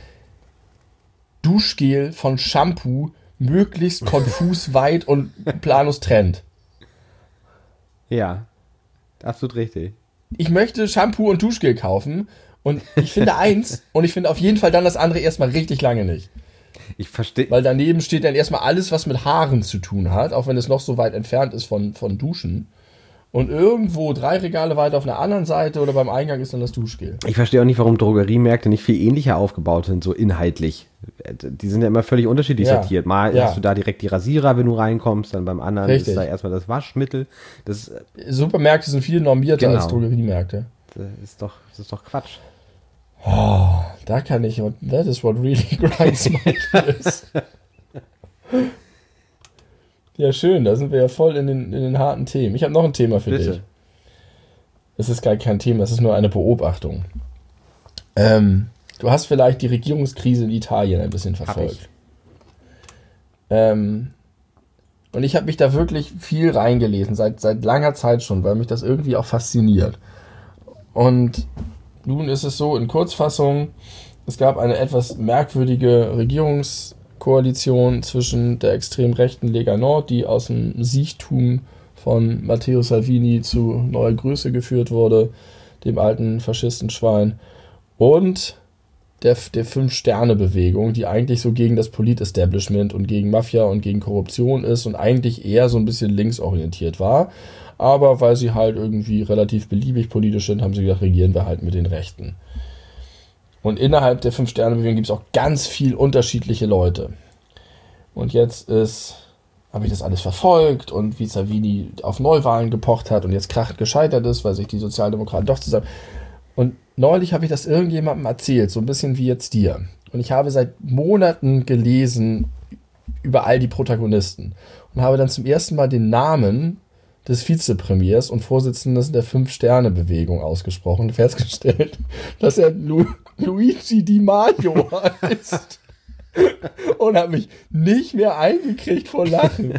Speaker 2: Duschgel von Shampoo möglichst konfus weit und planlos trennt.
Speaker 1: Ja, absolut richtig.
Speaker 2: Ich möchte Shampoo und Duschgel kaufen und ich finde eins und ich finde auf jeden Fall dann das andere erstmal richtig lange nicht.
Speaker 1: Ich verstehe.
Speaker 2: Weil daneben steht dann erstmal alles, was mit Haaren zu tun hat, auch wenn es noch so weit entfernt ist von, von Duschen. Und irgendwo drei Regale weiter auf einer anderen Seite oder beim Eingang ist dann das Duschgel.
Speaker 1: Ich verstehe auch nicht, warum Drogeriemärkte nicht viel ähnlicher aufgebaut sind, so inhaltlich. Die sind ja immer völlig unterschiedlich
Speaker 2: Ja.
Speaker 1: sortiert. Mal
Speaker 2: Ja.
Speaker 1: hast du da direkt die Rasierer, wenn du reinkommst, dann beim anderen
Speaker 2: Richtig.
Speaker 1: ist da erstmal das Waschmittel. Das,
Speaker 2: Supermärkte sind viel normierter
Speaker 1: Genau.
Speaker 2: als Drogeriemärkte.
Speaker 1: das ist doch, das ist doch Quatsch.
Speaker 2: Oh, da kann ich, that is what really grinds my gears. Ja, schön, da sind wir ja voll in den, in den harten Themen. Ich habe noch ein Thema für
Speaker 1: Bitte.
Speaker 2: dich. Es ist gar kein Thema, es ist nur eine Beobachtung. Ähm, du hast vielleicht die Regierungskrise in Italien ein bisschen
Speaker 1: Hab
Speaker 2: verfolgt.
Speaker 1: ich.
Speaker 2: Ähm, und ich habe mich da wirklich viel reingelesen, seit, seit langer Zeit schon, weil mich das irgendwie auch fasziniert. Und nun ist es so, in Kurzfassung, es gab eine etwas merkwürdige Regierungskoalition zwischen der extrem rechten Lega Nord, die aus dem Siechtum von Matteo Salvini zu neuer Größe geführt wurde, dem alten Faschistenschwein, und der, der Fünf-Sterne-Bewegung, die eigentlich so gegen das Polit-Establishment und gegen Mafia und gegen Korruption ist und eigentlich eher so ein bisschen linksorientiert war. Aber weil sie halt irgendwie relativ beliebig politisch sind, haben sie gesagt, regieren wir halt mit den Rechten. Und innerhalb der Fünf-Sterne-Bewegung gibt es auch ganz viel unterschiedliche Leute. Und jetzt ist, habe ich das alles verfolgt und wie Salvini auf Neuwahlen gepocht hat und jetzt krachend gescheitert ist, weil sich die Sozialdemokraten doch zusammen... Und neulich habe ich das irgendjemandem erzählt, so ein bisschen wie jetzt dir. Und ich habe seit Monaten gelesen über all die Protagonisten und habe dann zum ersten Mal den Namen des Vizepremiers und Vorsitzenden der Fünf-Sterne-Bewegung ausgesprochen und festgestellt, dass er Lu Luigi Di Maio heißt. Und habe mich nicht mehr eingekriegt vor Lachen.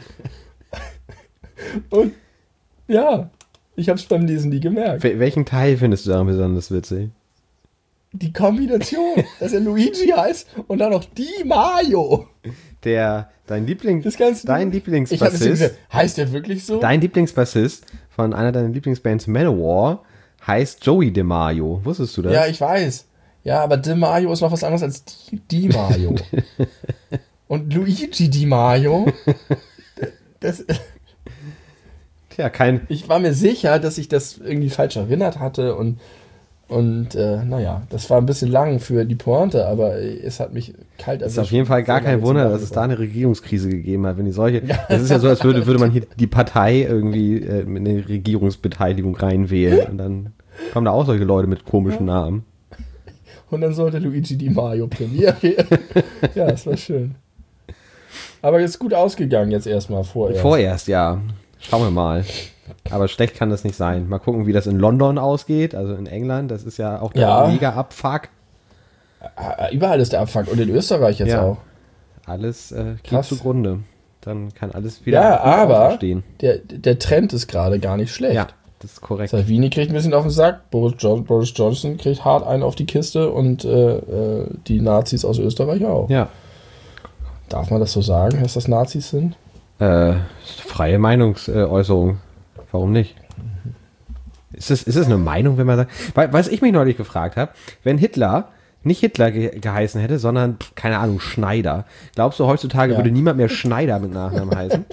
Speaker 2: Und ja, ich habe es beim Lesen nie gemerkt.
Speaker 1: Wel- Welchen Teil findest du daran besonders witzig?
Speaker 2: die Kombination, dass er Luigi heißt und dann noch Di Maio.
Speaker 1: Der, dein Liebling,
Speaker 2: Das kannst du-
Speaker 1: dein
Speaker 2: Ich habe
Speaker 1: Lieblingsbassist,
Speaker 2: heißt der wirklich so?
Speaker 1: dein Lieblingsbassist von einer deiner Lieblingsbands Manowar heißt Joey DeMaio. Wusstest du das?
Speaker 2: Ja, ich weiß. Ja, aber Di Maio ist noch was anderes als Di, Di Maio. Und Luigi Di Maio, das,
Speaker 1: Tja, kein,
Speaker 2: ich war mir sicher, dass ich das irgendwie falsch erinnert hatte und, und äh, naja, das war ein bisschen lang für die Pointe, aber es hat mich kalt
Speaker 1: ist auf jeden Fall gar
Speaker 2: Sehr
Speaker 1: kein
Speaker 2: lange
Speaker 1: Wunder,
Speaker 2: zum
Speaker 1: dass es da eine Regierungskrise gegeben hat, wenn die solche,
Speaker 2: Ja.
Speaker 1: das ist ja so, als würde, würde man hier die Partei irgendwie äh, mit einer Regierungsbeteiligung reinwählen und dann kommen da auch solche Leute mit komischen Namen.
Speaker 2: Und dann sollte Luigi Di Maio Premier werden. Ja, das war schön. Aber ist gut ausgegangen jetzt erstmal vorerst.
Speaker 1: Vorerst, ja. Schauen wir mal. Aber schlecht kann das nicht sein. Mal gucken, wie das in London ausgeht, also in England. Das ist ja auch der
Speaker 2: Ja.
Speaker 1: mega Abfuck.
Speaker 2: Ah, Überall ist der Abfuck und in Österreich jetzt
Speaker 1: Ja.
Speaker 2: auch.
Speaker 1: Alles äh, geht
Speaker 2: Krass.
Speaker 1: zugrunde. Dann kann alles wieder
Speaker 2: Ja,
Speaker 1: gut
Speaker 2: aber
Speaker 1: auferstehen.
Speaker 2: der, der Trend ist gerade gar nicht schlecht.
Speaker 1: Ja, das ist korrekt.
Speaker 2: Salvini kriegt ein bisschen auf den Sack, Boris, jo- Boris Johnson kriegt hart einen auf die Kiste und äh, äh, die Nazis aus Österreich auch.
Speaker 1: Ja.
Speaker 2: Darf man das so sagen, dass das Nazis sind?
Speaker 1: Äh, freie Meinungsäußerung. Warum nicht? Ist es, ist es eine Meinung, wenn man sagt. Weil, was ich mich neulich gefragt habe, wenn Hitler nicht Hitler ge geheißen hätte, sondern, pf, keine Ahnung, Schneider. Glaubst du, heutzutage
Speaker 2: Ja.
Speaker 1: würde niemand mehr Schneider mit Nachnamen heißen?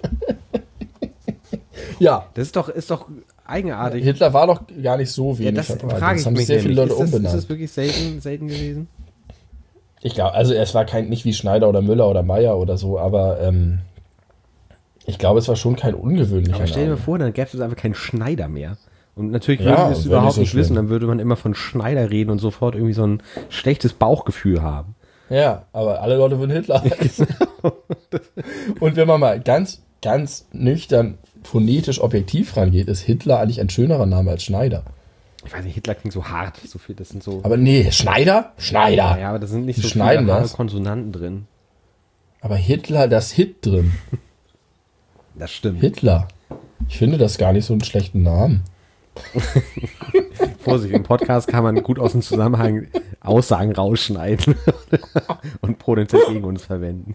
Speaker 2: Ja.
Speaker 1: Das ist doch, ist doch eigenartig.
Speaker 2: Hitler war doch gar nicht so
Speaker 1: Ja,
Speaker 2: wenig
Speaker 1: das
Speaker 2: verbreitet.
Speaker 1: frage
Speaker 2: Das
Speaker 1: ich
Speaker 2: haben sich
Speaker 1: mich
Speaker 2: sehr viele
Speaker 1: nämlich.
Speaker 2: Leute
Speaker 1: Ist das, ist
Speaker 2: umbenannt.
Speaker 1: das wirklich selten, selten gewesen?
Speaker 2: Ich glaube, also es war kein, nicht wie Schneider oder Müller oder Meier oder so, aber ähm, ich glaube, es war schon kein ungewöhnlicher
Speaker 1: Aber stell dir mal
Speaker 2: Name.
Speaker 1: vor, dann gäbe es einfach keinen Schneider mehr. Und natürlich
Speaker 2: Ja,
Speaker 1: würde ich es
Speaker 2: wäre
Speaker 1: überhaupt
Speaker 2: nicht so
Speaker 1: nicht wissen,
Speaker 2: schlimm.
Speaker 1: dann würde man immer von Schneider reden und sofort irgendwie so ein schlechtes Bauchgefühl haben.
Speaker 2: Ja, aber alle Leute würden Hitler heißen. Und wenn man mal ganz, ganz nüchtern, phonetisch objektiv rangeht, ist Hitler eigentlich ein schönerer Name als Schneider.
Speaker 1: Ich weiß nicht, Hitler klingt so hart, so viel, das sind so.
Speaker 2: Aber nee, Schneider? Schneider.
Speaker 1: Ja, aber da sind nicht
Speaker 2: Die
Speaker 1: so
Speaker 2: schneiden
Speaker 1: viele harte
Speaker 2: das.
Speaker 1: Konsonanten drin.
Speaker 2: Aber Hitler, das Hit drin.
Speaker 1: Das stimmt.
Speaker 2: Hitler. Ich finde das gar nicht so einen schlechten Namen.
Speaker 1: Vorsicht, im Podcast kann man gut aus dem Zusammenhang Aussagen rausschneiden und potenziell gegen uns verwenden.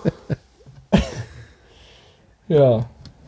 Speaker 2: Ja.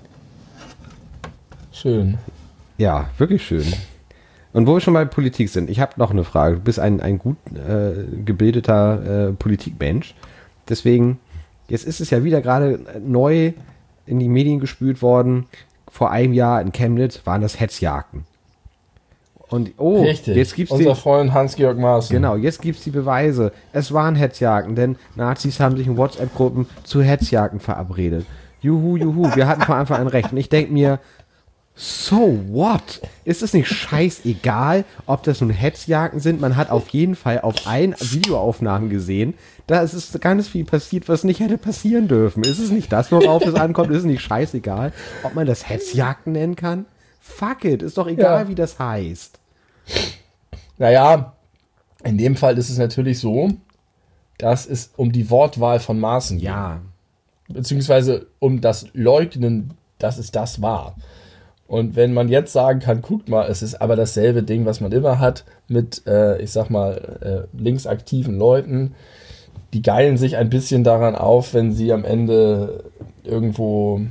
Speaker 2: Schön.
Speaker 1: Ja, wirklich schön. Und wo wir schon bei Politik sind, ich habe noch eine Frage. Du bist ein, ein gut äh, gebildeter äh, Politikmensch. Deswegen, jetzt ist es ja wieder gerade neu in die Medien gespült worden. Vor einem Jahr in Chemnitz waren das Hetzjagden. Und oh,
Speaker 2: Richtig.
Speaker 1: jetzt gibt's
Speaker 2: Unser
Speaker 1: den,
Speaker 2: Freund Hans-Georg Maaßen.
Speaker 1: genau, jetzt gibt's die Beweise. Es waren Hetzjagden, denn Nazis haben sich in WhatsApp-Gruppen zu Hetzjagden verabredet. Juhu, juhu, wir hatten von Anfang an recht. Und ich denke mir, so what? Ist es nicht scheißegal, ob das nun Hetzjagden sind? Man hat auf jeden Fall auf allen Videoaufnahmen gesehen, da ist ganz viel passiert, was nicht hätte passieren dürfen. Ist es nicht das, worauf es ankommt? Ist es nicht scheißegal, ob man das Hetzjagden nennen kann? Fuck it, ist doch egal,
Speaker 2: Ja.
Speaker 1: wie das heißt.
Speaker 2: Naja, in dem Fall ist es natürlich so, dass es um die Wortwahl von Maaßen geht.
Speaker 1: Ja,
Speaker 2: Beziehungsweise um das Leugnen, dass es das war. Und wenn man jetzt sagen kann, guckt mal, es ist aber dasselbe Ding, was man immer hat mit, äh, ich sag mal, äh, linksaktiven Leuten, die geilen sich ein bisschen daran auf, wenn sie am Ende irgendwo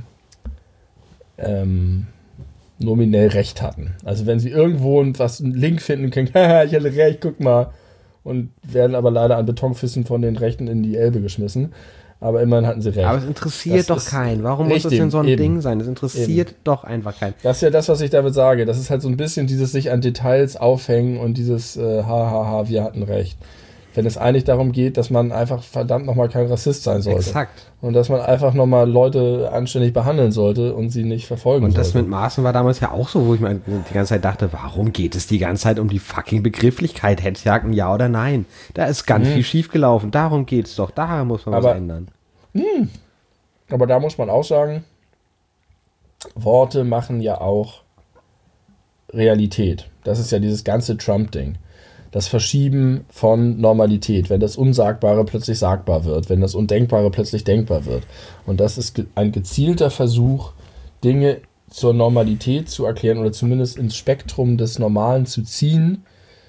Speaker 2: ähm, nominell recht hatten. Also wenn sie irgendwo was, einen Link finden und können, haha, ich hatte recht, guck mal. Und werden aber leider an Betonfüßen von den Rechten in die Elbe geschmissen. Aber immerhin hatten sie recht.
Speaker 1: aber es interessiert
Speaker 2: Das
Speaker 1: doch
Speaker 2: ist
Speaker 1: keinen. Warum muss das
Speaker 2: richtig,
Speaker 1: denn so ein
Speaker 2: eben.
Speaker 1: Ding sein? Es interessiert doch einfach keinen.
Speaker 2: Das ist ja das, was ich damit sage. Das ist halt so ein bisschen dieses sich an Details aufhängen und dieses äh, hahaha, wir hatten recht. Wenn es eigentlich darum geht, dass man einfach verdammt nochmal kein Rassist sein sollte.
Speaker 1: Exakt.
Speaker 2: Und dass man einfach nochmal Leute anständig behandeln sollte und sie nicht verfolgen
Speaker 1: Und das
Speaker 2: sollte.
Speaker 1: mit Maaßen war damals ja auch so, wo ich mir die ganze Zeit dachte, warum geht es die ganze Zeit um die fucking Begrifflichkeit? Hetzjagden, ja oder nein? Da ist ganz
Speaker 2: Mhm.
Speaker 1: viel schiefgelaufen. Darum geht's doch. Daran muss man
Speaker 2: Aber-
Speaker 1: was ändern.
Speaker 2: Aber da muss man auch sagen, Worte machen ja auch Realität. Das ist ja dieses ganze Trump-Ding. Das Verschieben von Normalität, wenn das Unsagbare plötzlich sagbar wird, wenn das Undenkbare plötzlich denkbar wird. Und das ist ge- ein gezielter Versuch, Dinge zur Normalität zu erklären oder zumindest ins Spektrum des Normalen zu ziehen,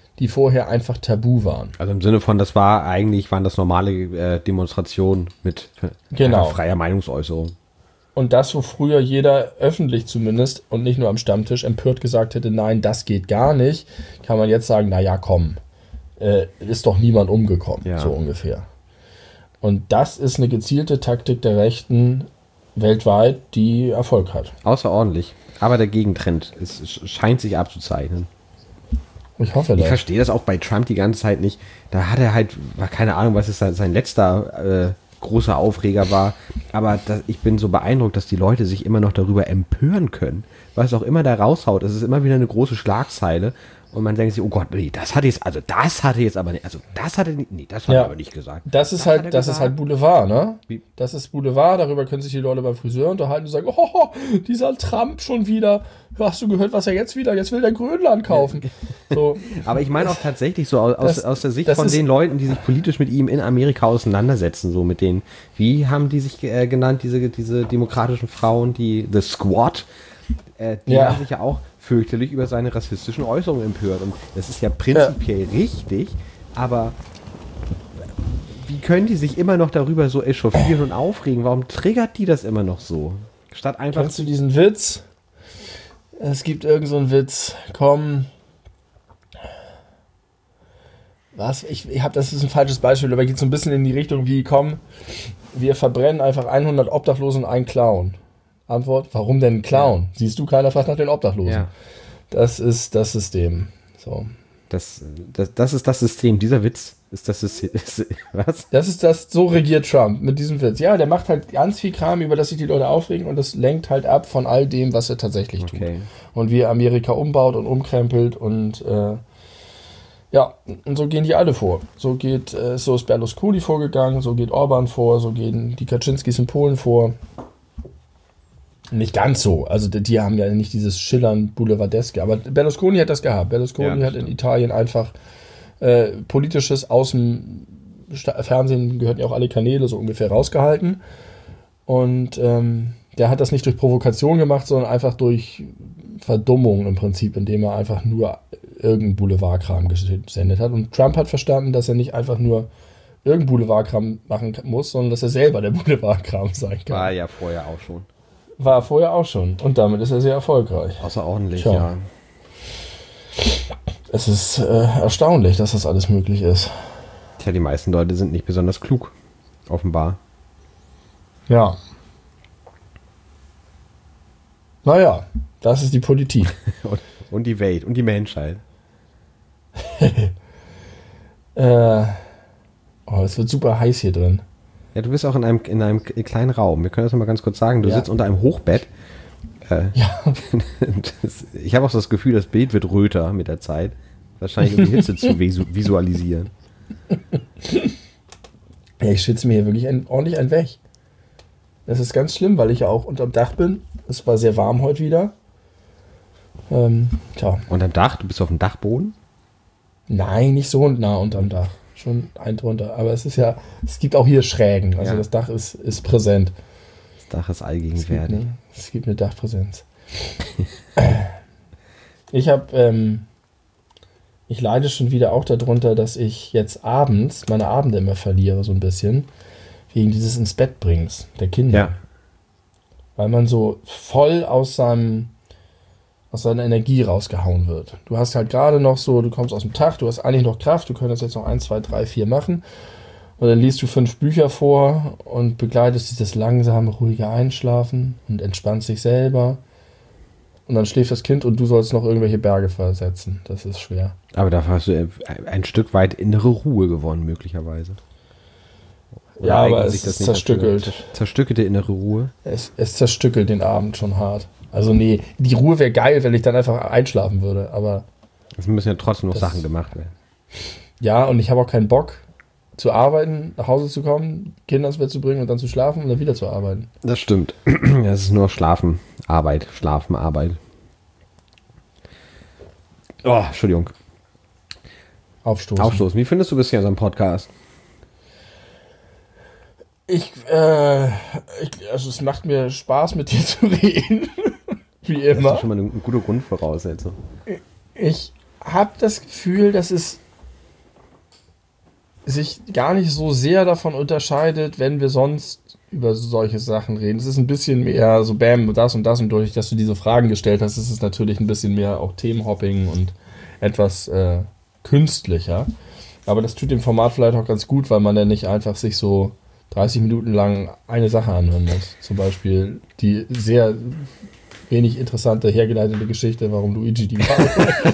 Speaker 2: die vorher einfach tabu waren.
Speaker 1: Also im Sinne von, das war eigentlich, waren das normale äh, Demonstrationen mit
Speaker 2: Genau.
Speaker 1: äh, freier Meinungsäußerung.
Speaker 2: Und das, wo früher jeder öffentlich zumindest und nicht nur am Stammtisch empört gesagt hätte, nein, das geht gar nicht, kann man jetzt sagen, naja, komm, äh, ist doch niemand umgekommen,
Speaker 1: Ja.
Speaker 2: so ungefähr. Und das ist eine gezielte Taktik der Rechten weltweit, die Erfolg hat.
Speaker 1: Außerordentlich. Aber der Gegentrend ist, scheint sich abzuzeichnen.
Speaker 2: Ich hoffe
Speaker 1: Ich
Speaker 2: das.
Speaker 1: verstehe das auch bei Trump die ganze Zeit nicht. Da hat er halt, war keine Ahnung, was es sein, sein letzter äh, großer Aufreger war. Aber das, ich bin so beeindruckt, dass die Leute sich immer noch darüber empören können. Was auch immer da raushaut, es ist immer wieder eine große Schlagzeile. Und man denkt sich, oh Gott, nee, das hat jetzt, also das hatte jetzt aber nicht, also das hatte nicht, nee, das hat
Speaker 2: Ja.
Speaker 1: er aber nicht gesagt.
Speaker 2: Das ist
Speaker 1: Was hat er
Speaker 2: halt, das ist
Speaker 1: gesagt?
Speaker 2: halt Boulevard, ne?
Speaker 1: Wie?
Speaker 2: Das ist Boulevard, darüber können sich die Leute beim Friseur unterhalten und sagen, oh, dieser Trump schon wieder. Hast du gehört, was er jetzt wieder? Jetzt will der Grönland kaufen. So.
Speaker 1: Aber ich meine auch tatsächlich so aus,
Speaker 2: Das-
Speaker 1: aus der Sicht
Speaker 2: das
Speaker 1: von
Speaker 2: ist-
Speaker 1: den Leuten, die sich politisch mit ihm in Amerika auseinandersetzen, so mit denen, wie haben die sich äh, genannt, diese, diese demokratischen Frauen, die The Squad, äh, die
Speaker 2: Ja.
Speaker 1: haben sich ja auch fürchterlich über seine rassistischen Äußerungen empört. Und das ist ja prinzipiell richtig, aber wie können die sich immer noch darüber so echauffieren und aufregen? Warum triggert die das immer noch so? Statt einfach
Speaker 2: Kennst du diesen Witz? Es gibt irgend so einen Witz. Komm. Was? Ich, ich habe, das ist ein falsches Beispiel, aber geht so ein bisschen in die Richtung wie, komm, wir verbrennen einfach hundert Obdachlosen und einen Clown. Antwort, warum denn ein Clown? Siehst du, keiner fragt nach den Obdachlosen.
Speaker 1: Ja.
Speaker 2: Das ist das System. So.
Speaker 1: Das, das, das ist das System. Dieser Witz ist das System. Was?
Speaker 2: Das ist das, so regiert Trump mit diesem Witz. Ja, der macht halt ganz viel Kram, über das sich die Leute aufregen und das lenkt halt ab von all dem, was er tatsächlich tut.
Speaker 1: Okay.
Speaker 2: Und wie er Amerika umbaut und umkrempelt und äh, ja, und so gehen die alle vor. So geht, äh, so ist Berlusconi vorgegangen, so geht Orban vor, so gehen die Kaczynskis in Polen vor. Nicht ganz so, also die, die haben ja nicht dieses Schillern Boulevardeske, aber Berlusconi hat das gehabt. Berlusconi
Speaker 1: Ja, das
Speaker 2: hat in
Speaker 1: stimmt.
Speaker 2: Italien einfach äh, politisches aus dem Sta- Fernsehen, gehörten ja auch alle Kanäle so ungefähr rausgehalten. Und ähm, der hat das nicht durch Provokation gemacht, sondern einfach durch Verdummung im Prinzip, indem er einfach nur irgendeinen Boulevardkram gesendet hat. Und Trump hat verstanden, dass er nicht einfach nur irgendeinen Boulevardkram machen muss, sondern dass er selber der Boulevardkram sein kann.
Speaker 1: War ja vorher auch schon.
Speaker 2: War er vorher auch schon. Und damit ist er sehr erfolgreich.
Speaker 1: Außerordentlich,
Speaker 2: Tja.
Speaker 1: ja.
Speaker 2: Es ist äh, erstaunlich, dass das alles möglich ist.
Speaker 1: Tja, die meisten Leute sind nicht besonders klug. Offenbar.
Speaker 2: Ja. Naja, das ist die Politik.
Speaker 1: Und, und die Welt und die Menschheit.
Speaker 2: äh, oh, es wird super heiß hier drin.
Speaker 1: Ja, du bist auch in einem, in einem kleinen Raum. Wir können das noch mal ganz kurz sagen. Du
Speaker 2: Ja.
Speaker 1: sitzt unter einem Hochbett. Äh,
Speaker 2: Ja.
Speaker 1: das, ich habe auch das Gefühl, das Bild wird röter mit der Zeit. Wahrscheinlich, um die Hitze zu visu visualisieren.
Speaker 2: Ja, ich schwitze mir hier wirklich ein, ordentlich ein weg. Das ist ganz schlimm, weil ich ja auch unterm Dach bin. Es war sehr warm heute wieder. Ähm, tja.
Speaker 1: Unterm Dach? Du bist auf dem Dachboden?
Speaker 2: Nein, nicht so nah unterm Dach. Schon ein drunter. Aber es ist ja, es gibt auch hier Schrägen. Also
Speaker 1: Ja.
Speaker 2: das Dach ist, ist präsent.
Speaker 1: Das Dach ist
Speaker 2: Es gibt,
Speaker 1: allgegenwärtig.
Speaker 2: eine, es gibt eine Dachpräsenz. Ich habe, ähm, ich leide schon wieder auch darunter, dass ich jetzt abends meine Abende immer verliere, so ein bisschen. Wegen dieses ins Bett bringens der Kinder.
Speaker 1: Ja.
Speaker 2: Weil man so voll aus seinem aus seiner Energie rausgehauen wird. Du hast halt gerade noch so, du kommst aus dem Tag, du hast eigentlich noch Kraft, du könntest jetzt noch eins, zwei, drei, vier machen. Und dann liest du fünf Bücher vor und begleitest dieses langsame, ruhige Einschlafen und entspannst dich selber. Und dann schläft das Kind und du sollst noch irgendwelche Berge versetzen. Das ist schwer.
Speaker 1: Aber dafür hast du ein Stück weit innere Ruhe gewonnen, möglicherweise. Oder
Speaker 2: Ja, aber
Speaker 1: eignet
Speaker 2: es
Speaker 1: sich das
Speaker 2: ist
Speaker 1: nicht
Speaker 2: zerstückelt.
Speaker 1: dafür? Zerstückelte innere Ruhe.
Speaker 2: Es, es zerstückelt den Abend schon hart. Also nee, die Ruhe wäre geil, wenn ich dann einfach einschlafen würde. Aber
Speaker 1: Es müssen ja trotzdem noch
Speaker 2: Das-
Speaker 1: Sachen gemacht werden.
Speaker 2: ja, und ich habe auch keinen Bock zu arbeiten, nach Hause zu kommen, Kinder ins Bett zu bringen und dann zu schlafen und dann wieder zu arbeiten.
Speaker 1: Das stimmt. Es ist nur Schlafen, Arbeit, Schlafen, Arbeit. Oh, Entschuldigung.
Speaker 2: Aufstoßen.
Speaker 1: Aufstoßen. Wie findest du bisher unseren Podcast?
Speaker 2: Ich, äh, ich, also es macht mir Spaß, mit dir zu reden. Wie
Speaker 1: Das ist
Speaker 2: immer.
Speaker 1: doch schon mal eine, eine gute Grundvoraussetzung.
Speaker 2: Ich habe das Gefühl, dass es sich gar nicht so sehr davon unterscheidet, wenn wir sonst über solche Sachen reden. Es ist ein bisschen mehr so bam, das und das und durch, dass du diese Fragen gestellt hast, ist es natürlich ein bisschen mehr auch Themenhopping und etwas äh, künstlicher. Aber das tut dem Format vielleicht auch ganz gut, weil man dann nicht einfach sich so dreißig Minuten lang eine Sache anhören muss. Zum Beispiel die sehr wenig interessante, hergeleitete Geschichte, warum Luigi die Mario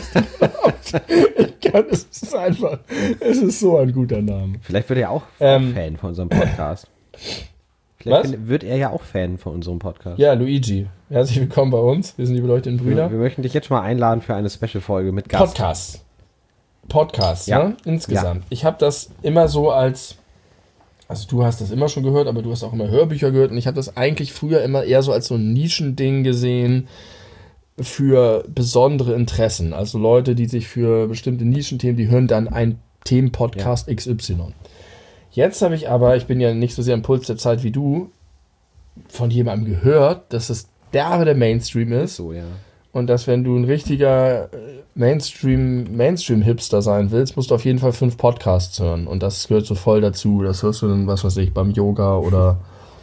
Speaker 2: Ich kann, es ist einfach, es ist so ein guter Name.
Speaker 1: Vielleicht wird er auch
Speaker 2: Ähm,
Speaker 1: Fan von unserem Podcast. Vielleicht
Speaker 2: Was?
Speaker 1: find- wird er ja auch Fan von unserem Podcast.
Speaker 2: Ja, Luigi, herzlich willkommen bei uns. Wir sind die beleuchteten
Speaker 1: Wir,
Speaker 2: Brüder.
Speaker 1: wir möchten dich jetzt schon mal einladen für eine Special-Folge mit Gast.
Speaker 2: Podcast. Podcast,
Speaker 1: Ja.
Speaker 2: ne? Insgesamt. Ich habe das immer so als, also du hast das immer schon gehört, aber du hast auch immer Hörbücher gehört und ich habe das eigentlich früher immer eher so als so ein Nischending gesehen für besondere Interessen. Also Leute, die sich für bestimmte Nischenthemen, die hören dann einen Themenpodcast X Y. Jetzt habe ich aber, ich bin ja nicht so sehr am Puls der Zeit wie du, von jemandem gehört, dass es derbe der Mainstream ist.
Speaker 1: So, ja.
Speaker 2: Und dass, wenn du ein richtiger äh, Mainstream, Mainstream-Hipster sein willst, musst du auf jeden Fall fünf Podcasts hören. Und das gehört so voll dazu. Das hörst du dann, was weiß ich, beim Yoga oder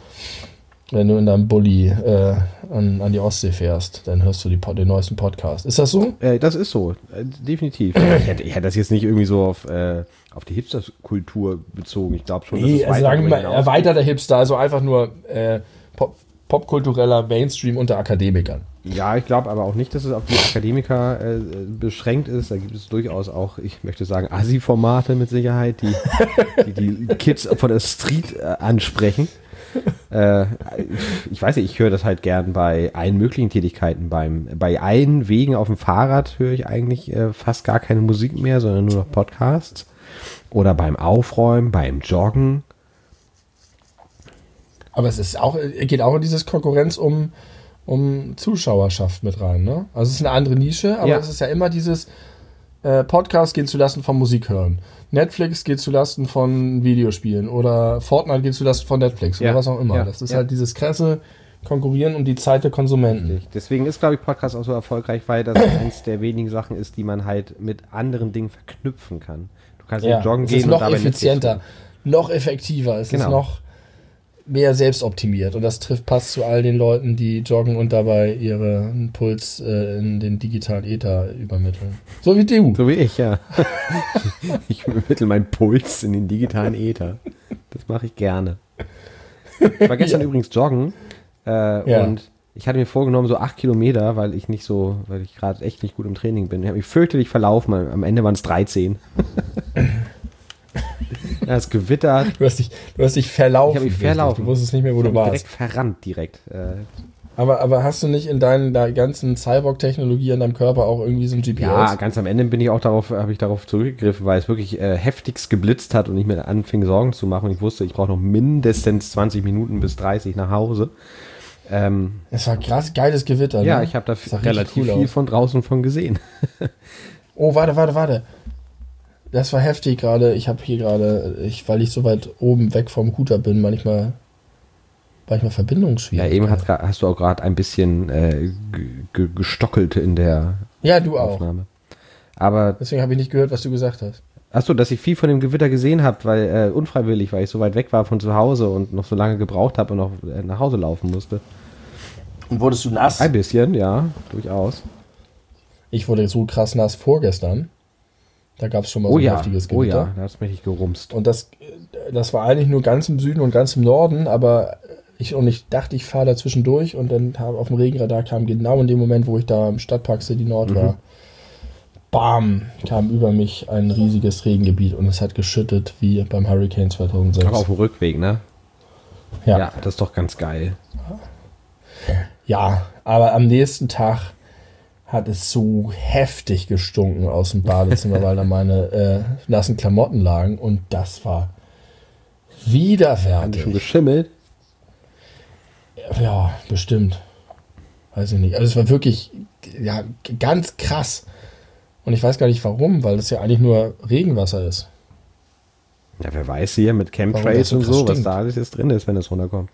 Speaker 2: wenn du in deinem Bulli äh, an, an die Ostsee fährst, dann hörst du die, den neuesten Podcast. Ist das so?
Speaker 1: Äh, das ist so, äh, definitiv. ich, hätte, ich hätte das jetzt nicht irgendwie so auf, äh, auf die Hipster-Kultur bezogen. Ich glaube schon, dass
Speaker 2: Nee,
Speaker 1: es
Speaker 2: also sagen wir mal,
Speaker 1: hinaus-
Speaker 2: erweiterter Hipster, also einfach nur äh, Pop, popkultureller Mainstream unter Akademikern.
Speaker 1: Ja, ich glaube aber auch nicht, dass es auf die Akademiker äh, beschränkt ist. Da gibt es durchaus auch, ich möchte sagen, Assi-Formate mit Sicherheit, die die, die Kids von der Street äh, ansprechen. Äh, ich weiß nicht, ich höre das halt gern bei allen möglichen Tätigkeiten. Beim, bei allen Wegen auf dem Fahrrad höre ich eigentlich äh, fast gar keine Musik mehr, sondern nur noch Podcasts. Oder beim Aufräumen, beim Joggen.
Speaker 2: Aber es ist auch, geht auch in dieses Konkurrenz um, um Zuschauerschaft mit rein, ne? Also es ist eine andere Nische, aber
Speaker 1: Ja.
Speaker 2: es ist ja immer dieses äh, Podcast geht zulasten von Musik hören. Netflix geht zulasten von Videospielen oder Fortnite geht zulasten von Netflix oder
Speaker 1: Ja.
Speaker 2: was auch immer.
Speaker 1: Ja.
Speaker 2: Das ist
Speaker 1: Ja.
Speaker 2: halt dieses krasse Konkurrieren um die Zeit der Konsumenten.
Speaker 1: Richtig. Deswegen ist, glaube ich, Podcast auch so erfolgreich, weil das eins der wenigen Sachen ist, die man halt mit anderen Dingen verknüpfen kann. Du kannst
Speaker 2: Ja,
Speaker 1: nicht joggen
Speaker 2: es
Speaker 1: gehen
Speaker 2: ist noch
Speaker 1: und dabei Netflix
Speaker 2: effizienter,
Speaker 1: gucken.
Speaker 2: noch effektiver, es
Speaker 1: Genau.
Speaker 2: ist noch mehr selbstoptimiert und das trifft passt zu all den Leuten, die joggen und dabei ihren Puls äh, in den digitalen Äther übermitteln. So wie du.
Speaker 1: So wie ich, ja. Ich übermittle meinen Puls in den digitalen Äther. Das mache ich gerne. Ich war gestern
Speaker 2: Ja.
Speaker 1: übrigens joggen äh,
Speaker 2: Ja.
Speaker 1: und ich hatte mir vorgenommen, so acht Kilometer, weil ich nicht so, weil ich gerade echt nicht gut im Training bin. Ich habe mich fürchterlich verlaufen. Am Ende waren es dreizehn. Ja, es gewittert.
Speaker 2: Du hast dich, du hast dich verlaufen.
Speaker 1: Ich habe mich
Speaker 2: richtig.
Speaker 1: verlaufen.
Speaker 2: Du wusstest nicht mehr, wo
Speaker 1: Ich
Speaker 2: du
Speaker 1: hab mich
Speaker 2: warst.
Speaker 1: direkt verrannt, direkt. Äh,
Speaker 2: Aber, aber hast du nicht in deinen der ganzen Cyborg-Technologie in deinem Körper auch irgendwie so ein G P S?
Speaker 1: Ja, ganz am Ende bin ich auch darauf, habe ich darauf zurückgegriffen, weil es wirklich äh, heftigst geblitzt hat und ich mir anfing Sorgen zu machen. Und ich wusste, ich brauche noch mindestens zwanzig Minuten bis dreißig nach Hause. Ähm,
Speaker 2: Es war krass geiles Gewitter.
Speaker 1: ja,
Speaker 2: ne?
Speaker 1: ich habe da
Speaker 2: Das sah richtig
Speaker 1: relativ
Speaker 2: cool
Speaker 1: viel
Speaker 2: aus.
Speaker 1: von draußen von gesehen.
Speaker 2: Oh, warte, warte, warte. Das war heftig gerade. Ich habe hier gerade, ich, weil ich so weit oben weg vom Router bin, manchmal, manchmal
Speaker 1: Ja,
Speaker 2: Verbindungsschwierigkeiten.
Speaker 1: eben hat, hast du auch gerade ein bisschen äh, ge- ge- gestockelt in der
Speaker 2: Ja, du auch.
Speaker 1: Aufnahme. Aber,
Speaker 2: Deswegen habe ich nicht gehört, was du gesagt hast.
Speaker 1: achso, dass ich viel von dem Gewitter gesehen habe, weil äh, unfreiwillig, weil ich so weit weg war von zu Hause und noch so lange gebraucht habe und noch äh, nach Hause laufen musste.
Speaker 2: Und wurdest du nass?
Speaker 1: Ein bisschen, ja, durchaus.
Speaker 2: Ich wurde so krass nass vorgestern. Da gab es schon mal so
Speaker 1: Oh
Speaker 2: ein
Speaker 1: ja,
Speaker 2: heftiges
Speaker 1: oh
Speaker 2: Gewitter.
Speaker 1: ja, da hat es mich gerumst.
Speaker 2: Und das, das war eigentlich nur ganz im Süden und ganz im Norden, aber ich, und ich dachte, ich fahre da zwischendurch und dann kam, auf dem Regenradar kam genau in dem Moment, wo ich da im Stadtpark City Nord
Speaker 1: Mhm.
Speaker 2: war, bam, kam über mich ein riesiges Regengebiet und es hat geschüttet wie beim Hurricane zweitausendsechs.
Speaker 1: Aber auf dem Rückweg, ne?
Speaker 2: ja.
Speaker 1: Ja, das ist doch ganz geil.
Speaker 2: ja, aber am nächsten Tag hat es so heftig gestunken aus dem Badezimmer, weil da meine äh, nassen Klamotten lagen und das war
Speaker 1: Haben die schon
Speaker 2: widerwärtig.
Speaker 1: geschimmelt?
Speaker 2: Ja, bestimmt. Weiß ich nicht. Also es war wirklich ja, g- ganz krass. Und ich weiß gar nicht warum, weil das ja eigentlich nur Regenwasser ist.
Speaker 1: Ja, wer weiß hier mit
Speaker 2: Warum
Speaker 1: Chemtrails
Speaker 2: das so
Speaker 1: und
Speaker 2: krass
Speaker 1: so, was
Speaker 2: stinkt.
Speaker 1: da alles jetzt drin ist, wenn es runterkommt.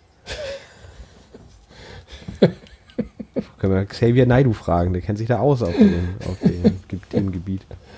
Speaker 1: Können wir Xavier Naidoo fragen, der kennt sich da aus auf dem, auf dem Ge- Themengebiet.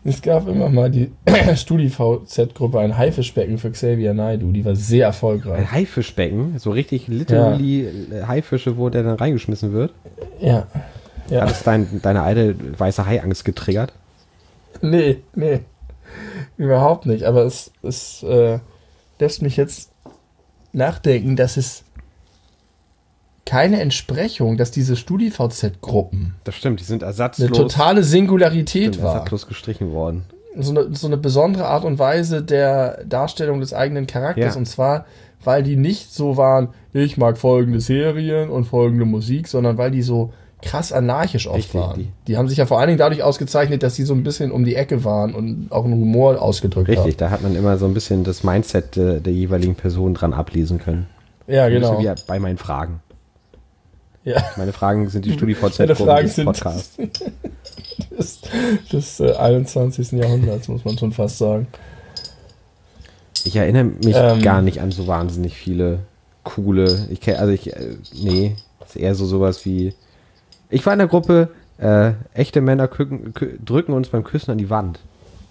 Speaker 2: Es gab immer mal die StudiVZ-Gruppe, ein Haifischbecken für Xavier Naidoo, die war sehr erfolgreich.
Speaker 1: Ein Haifischbecken? So richtig literally ja. Haifische, wo der dann reingeschmissen wird?
Speaker 2: Ja. ja.
Speaker 1: Hat es dein, deine alte weiße Haiangst getriggert?
Speaker 2: Nee, nee. Überhaupt nicht. Aber es, es äh, lässt mich jetzt nachdenken, dass es keine Entsprechung, dass diese StudiVZ-Gruppen
Speaker 1: das stimmt, die sind ersatzlos.
Speaker 2: Eine totale Singularität
Speaker 1: stimmt,
Speaker 2: war.
Speaker 1: Ersatzlos gestrichen worden.
Speaker 2: So eine, so eine besondere Art und Weise der Darstellung des eigenen Charakters.
Speaker 1: Ja.
Speaker 2: Und zwar, weil die nicht so waren, ich mag folgende Serien und folgende Musik, sondern weil die so krass anarchisch oft
Speaker 1: Richtig,
Speaker 2: waren.
Speaker 1: die.
Speaker 2: Die haben sich ja vor allen Dingen dadurch ausgezeichnet, dass sie so ein bisschen um die Ecke waren und auch einen Humor ausgedrückt
Speaker 1: Richtig,
Speaker 2: haben.
Speaker 1: Richtig, da hat man immer so ein bisschen das Mindset der, der jeweiligen Person dran ablesen können.
Speaker 2: Ja,
Speaker 1: ein
Speaker 2: genau.
Speaker 1: Wie bei meinen Fragen.
Speaker 2: Ja.
Speaker 1: Meine Fragen sind die StudiVZ-Gruppen des Podcasts.
Speaker 2: des, des äh, einundzwanzigsten. Jahrhunderts, muss man schon fast sagen.
Speaker 1: Ich erinnere mich
Speaker 2: ähm,
Speaker 1: gar nicht an so wahnsinnig viele coole, ich kenne, also ich, äh, nee, ist eher so sowas wie, ich war in der Gruppe, äh, echte Männer kücken, kü- drücken uns beim Küssen an die Wand.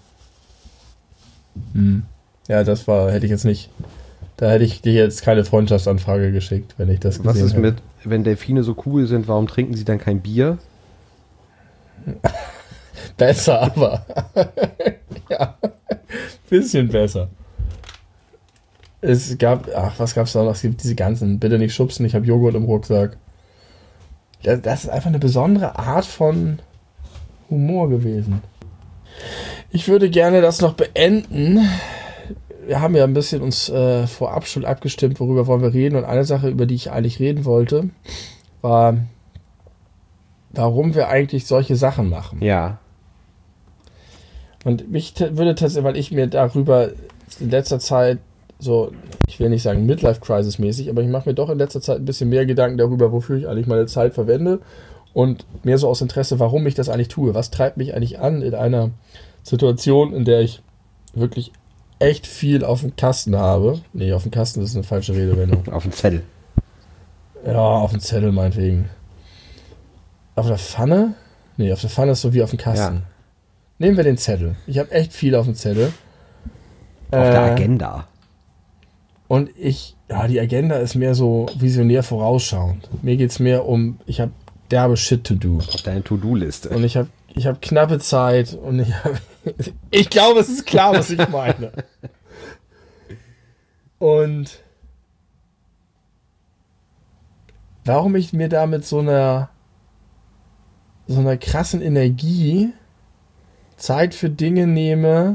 Speaker 2: Hm. Ja, das war, hätte ich jetzt nicht, da hätte ich dir jetzt keine Freundschaftsanfrage geschickt, wenn ich das gesehen hätte.
Speaker 1: Was ist mit, wenn Delfine so cool sind, warum trinken sie dann kein Bier?
Speaker 2: Besser, aber. Ja, bisschen besser. Es gab, ach, was gab's da noch? Es gibt diese ganzen, bitte nicht schubsen, ich habe Joghurt im Rucksack. Das, das ist einfach eine besondere Art von Humor gewesen. Ich würde gerne das noch beenden. Wir haben ja ein bisschen uns äh, vorab schon abgestimmt, worüber wollen wir reden. Und eine Sache, über die ich eigentlich reden wollte, war, warum wir eigentlich solche Sachen machen.
Speaker 1: Ja.
Speaker 2: Und mich t- würde tatsächlich, weil ich mir darüber in letzter Zeit so, ich will nicht sagen Midlife-Crisis-mäßig, aber ich mache mir doch in letzter Zeit ein bisschen mehr Gedanken darüber, wofür ich eigentlich meine Zeit verwende und mehr so aus Interesse, warum ich das eigentlich tue. Was treibt mich eigentlich an in einer Situation, in der ich wirklich echt viel auf dem Kasten habe. Nee, auf dem Kasten ist eine falsche Redewendung.
Speaker 1: Auf dem Zettel.
Speaker 2: Ja, auf dem Zettel meinetwegen. Auf der Pfanne? Nee, auf der Pfanne ist so wie auf dem Kasten.
Speaker 1: Ja.
Speaker 2: Nehmen wir den Zettel. Ich habe echt viel auf dem Zettel.
Speaker 1: Auf
Speaker 2: äh,
Speaker 1: der Agenda.
Speaker 2: Und ich, ja, die Agenda ist mehr so visionär vorausschauend. Mir geht es mehr um, ich habe derbe Shit to do.
Speaker 1: Auf deine To-Do-Liste.
Speaker 2: Und ich habe ich hab knappe Zeit und ich habe, ich glaube, es ist klar, was ich meine. Und warum ich mir da mit so einer, so einer krassen Energie Zeit für Dinge nehme,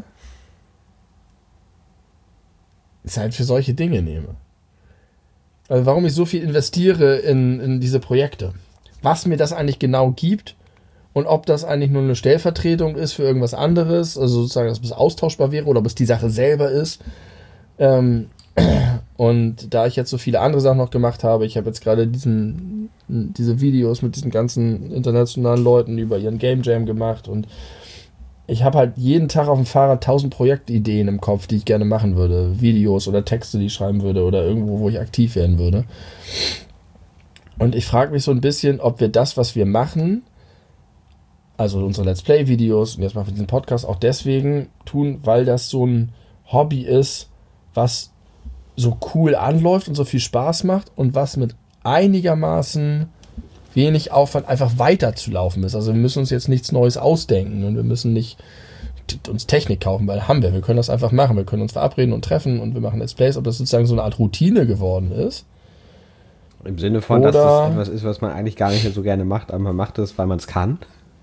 Speaker 2: Zeit für solche Dinge nehme. Also warum ich so viel investiere in, in diese Projekte. Was mir das eigentlich genau gibt und ob das eigentlich nur eine Stellvertretung ist für irgendwas anderes, also sozusagen, dass es austauschbar wäre oder ob es die Sache selber ist. Ähm, und da ich jetzt so viele andere Sachen noch gemacht habe, ich habe jetzt gerade diesen, diese Videos mit diesen ganzen internationalen Leuten über ihren Game Jam gemacht und ich habe halt jeden Tag auf dem Fahrrad tausend Projektideen im Kopf, die ich gerne machen würde. Videos oder Texte, die ich schreiben würde oder irgendwo, wo ich aktiv werden würde. Und ich frage mich so ein bisschen, ob wir das, was wir machen, also unsere Let's Play-Videos und jetzt machen wir diesen Podcast auch deswegen tun, weil das so ein Hobby ist, was so cool anläuft und so viel Spaß macht und was mit einigermaßen wenig Aufwand einfach weiterzulaufen ist. Also wir müssen uns jetzt nichts Neues ausdenken und wir müssen nicht t- uns Technik kaufen, weil haben wir. Wir können das einfach machen. Wir können uns verabreden und treffen und wir machen Let's Plays, ob das sozusagen so eine Art Routine geworden ist.
Speaker 1: Im Sinne von,
Speaker 2: Oder
Speaker 1: dass das etwas ist, was man eigentlich gar nicht mehr so gerne macht, aber man macht es, weil man es kann.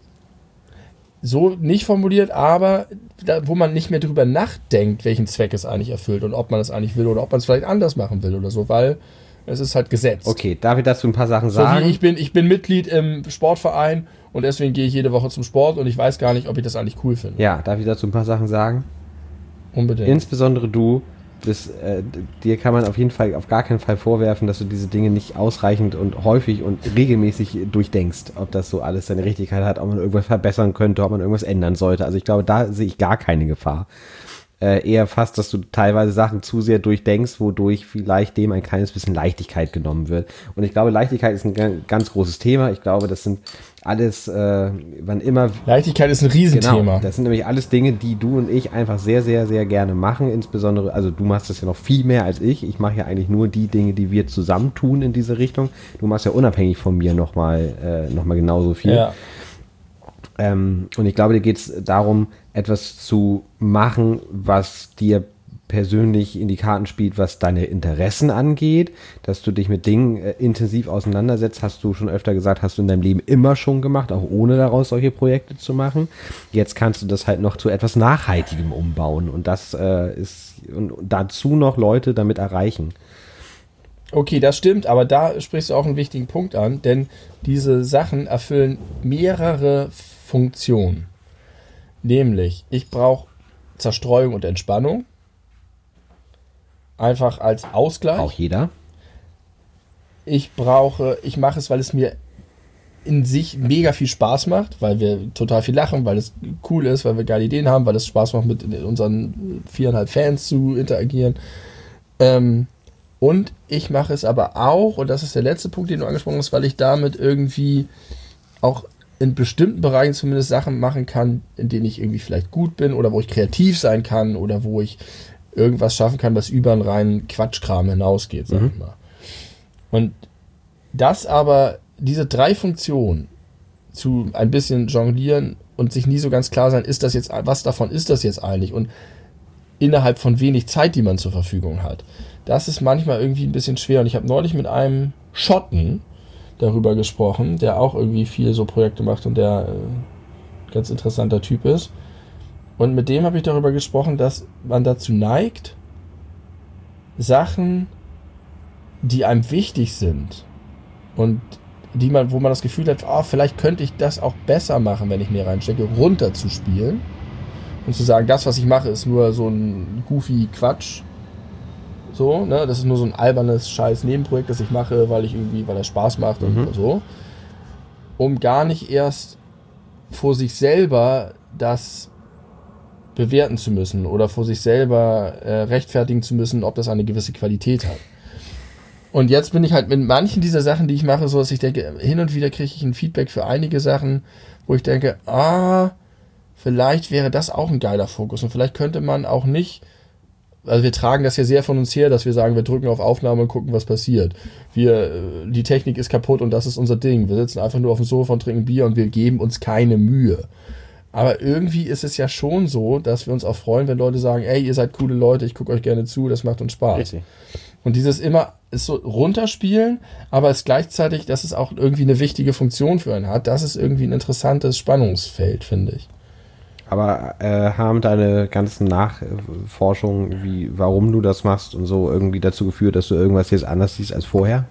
Speaker 2: So nicht formuliert, aber da, wo man nicht mehr drüber nachdenkt, welchen Zweck es eigentlich erfüllt und ob man es eigentlich will oder ob man es vielleicht anders machen will oder so, weil es ist halt gesetzt.
Speaker 1: Okay, darf ich dazu ein paar Sachen
Speaker 2: So
Speaker 1: sagen?
Speaker 2: wie ich bin, ich bin Mitglied im Sportverein und deswegen gehe ich jede Woche zum Sport und ich weiß gar nicht, ob ich das eigentlich cool finde.
Speaker 1: Ja, darf ich dazu ein paar Sachen sagen?
Speaker 2: Unbedingt.
Speaker 1: Insbesondere du, bist, äh, dir kann man auf jeden Fall, auf gar keinen Fall vorwerfen, dass du diese Dinge nicht ausreichend und häufig und regelmäßig durchdenkst, ob das so alles seine Richtigkeit hat, ob man irgendwas verbessern könnte, ob man irgendwas ändern sollte. Also ich glaube, da sehe ich gar keine Gefahr. äh, eher fast, dass du teilweise Sachen zu sehr durchdenkst, wodurch vielleicht dem ein kleines bisschen Leichtigkeit genommen wird. Und ich glaube, Leichtigkeit ist ein g- ganz großes Thema. Ich glaube, das sind alles, äh, wann immer...
Speaker 2: Leichtigkeit ist ein Riesenthema.
Speaker 1: Genau, das sind nämlich alles Dinge, die du und ich einfach sehr, sehr, sehr gerne machen. Insbesondere, also du machst das ja noch viel mehr als ich. Ich mache ja eigentlich nur die Dinge, die wir zusammen tun in diese Richtung. Du machst ja unabhängig von mir nochmal äh, noch mal genauso viel.
Speaker 2: Ja.
Speaker 1: Ähm, und ich glaube, dir geht es darum, etwas zu machen, was dir persönlich in die Karten spielt, was deine Interessen angeht, dass du dich mit Dingen äh, intensiv auseinandersetzt, hast du schon öfter gesagt, hast du in deinem Leben immer schon gemacht, auch ohne daraus solche Projekte zu machen. Jetzt kannst du das halt noch zu etwas Nachhaltigem umbauen und das äh, ist und dazu noch Leute damit erreichen.
Speaker 2: Okay, das stimmt, aber da sprichst du auch einen wichtigen Punkt an, denn diese Sachen erfüllen mehrere Funktionen. Nämlich, ich brauche Zerstreuung und Entspannung. Einfach als Ausgleich.
Speaker 1: Auch jeder.
Speaker 2: Ich brauche, ich mache es, weil es mir in sich mega viel Spaß macht, weil wir total viel lachen, weil es cool ist, weil wir geile Ideen haben, weil es Spaß macht, mit unseren viereinhalb Fans zu interagieren. Ähm, und ich mache es aber auch, und das ist der letzte Punkt, den du angesprochen hast, weil ich damit irgendwie auch in bestimmten Bereichen zumindest Sachen machen kann, in denen ich irgendwie vielleicht gut bin oder wo ich kreativ sein kann oder wo ich irgendwas schaffen kann, was über einen reinen Quatschkram hinausgeht, sag ich mal. Und das aber, diese drei Funktionen zu ein bisschen jonglieren und sich nie so ganz klar sein, ist das jetzt, was davon ist das jetzt eigentlich? Und innerhalb von wenig Zeit, die man zur Verfügung hat. Das ist manchmal irgendwie ein bisschen schwer. Und ich habe neulich mit einem Schotten darüber gesprochen, der auch irgendwie viel so Projekte macht und der äh, ganz interessanter Typ ist. Und mit dem habe ich darüber gesprochen, dass man dazu neigt, Sachen, die einem wichtig sind und die man, wo man das Gefühl hat, oh, vielleicht könnte ich das auch besser machen, wenn ich mir reinstecke, runterzuspielen und zu sagen, das, was ich mache, ist nur so ein goofy Quatsch. So, ne, das ist nur so ein albernes scheiß Nebenprojekt, das ich mache, weil ich irgendwie, weil das Spaß macht und
Speaker 1: Mhm.
Speaker 2: so. Um gar nicht erst vor sich selber das bewerten zu müssen oder vor sich selber äh, rechtfertigen zu müssen, ob das eine gewisse Qualität hat. Und jetzt bin ich halt mit manchen dieser Sachen, die ich mache, so, dass ich denke, hin und wieder kriege ich ein Feedback für einige Sachen, wo ich denke, ah, vielleicht wäre das auch ein geiler Fokus und vielleicht könnte man auch nicht, also wir tragen das ja sehr von uns her, dass wir sagen, wir drücken auf Aufnahme und gucken, was passiert. Wir, die Technik ist kaputt und das ist unser Ding. Wir sitzen einfach nur auf dem Sofa und trinken Bier und wir geben uns keine Mühe. Aber irgendwie ist es ja schon so, dass wir uns auch freuen, wenn Leute sagen, ey, ihr seid coole Leute, ich gucke euch gerne zu, das macht uns Spaß.
Speaker 1: Richtig.
Speaker 2: Und dieses immer ist so runterspielen, aber es gleichzeitig, dass es auch irgendwie eine wichtige Funktion für einen hat, das ist irgendwie ein interessantes Spannungsfeld, finde ich.
Speaker 1: Aber äh, haben deine ganzen Nachforschungen, wie, warum du das machst und so, irgendwie dazu geführt, dass du irgendwas jetzt anders siehst als vorher?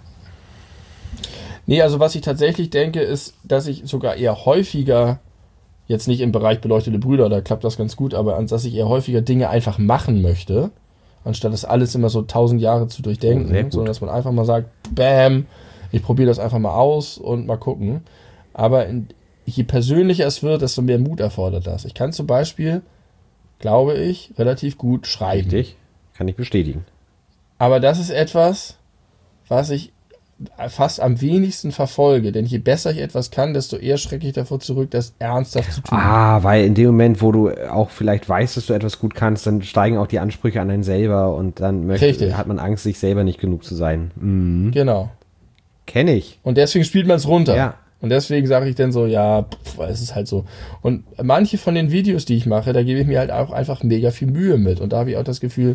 Speaker 2: Nee, also was ich tatsächlich denke, ist, dass ich sogar eher häufiger, jetzt nicht im Bereich beleuchtete Brüder, da klappt das ganz gut, aber dass ich eher häufiger Dinge einfach machen möchte, anstatt das alles immer so tausend Jahre zu durchdenken,
Speaker 1: Oh, sehr gut.
Speaker 2: sondern dass man einfach mal sagt, bam, ich probiere das einfach mal aus und mal gucken. Aber in, je persönlicher es wird, desto mehr Mut erfordert das. Ich kann zum Beispiel, glaube ich, relativ gut schreiben.
Speaker 1: Richtig, kann ich bestätigen.
Speaker 2: Aber das ist etwas, was ich fast am wenigsten verfolge. Denn je besser ich etwas kann, desto eher schrecke ich davor zurück, das ernsthaft zu tun.
Speaker 1: Ah, weil in dem Moment, wo du auch vielleicht weißt, dass du etwas gut kannst, dann steigen auch die Ansprüche an einen selber und dann möchte,
Speaker 2: Richtig.
Speaker 1: hat man Angst, sich selber nicht genug zu sein. Mhm.
Speaker 2: Genau.
Speaker 1: Kenne ich.
Speaker 2: Und deswegen spielt man es runter.
Speaker 1: Ja.
Speaker 2: Und deswegen sage ich dann so, ja, pff, es ist halt so. Und manche von den Videos, die ich mache, da gebe ich mir halt auch einfach mega viel Mühe mit. Und da habe ich auch das Gefühl,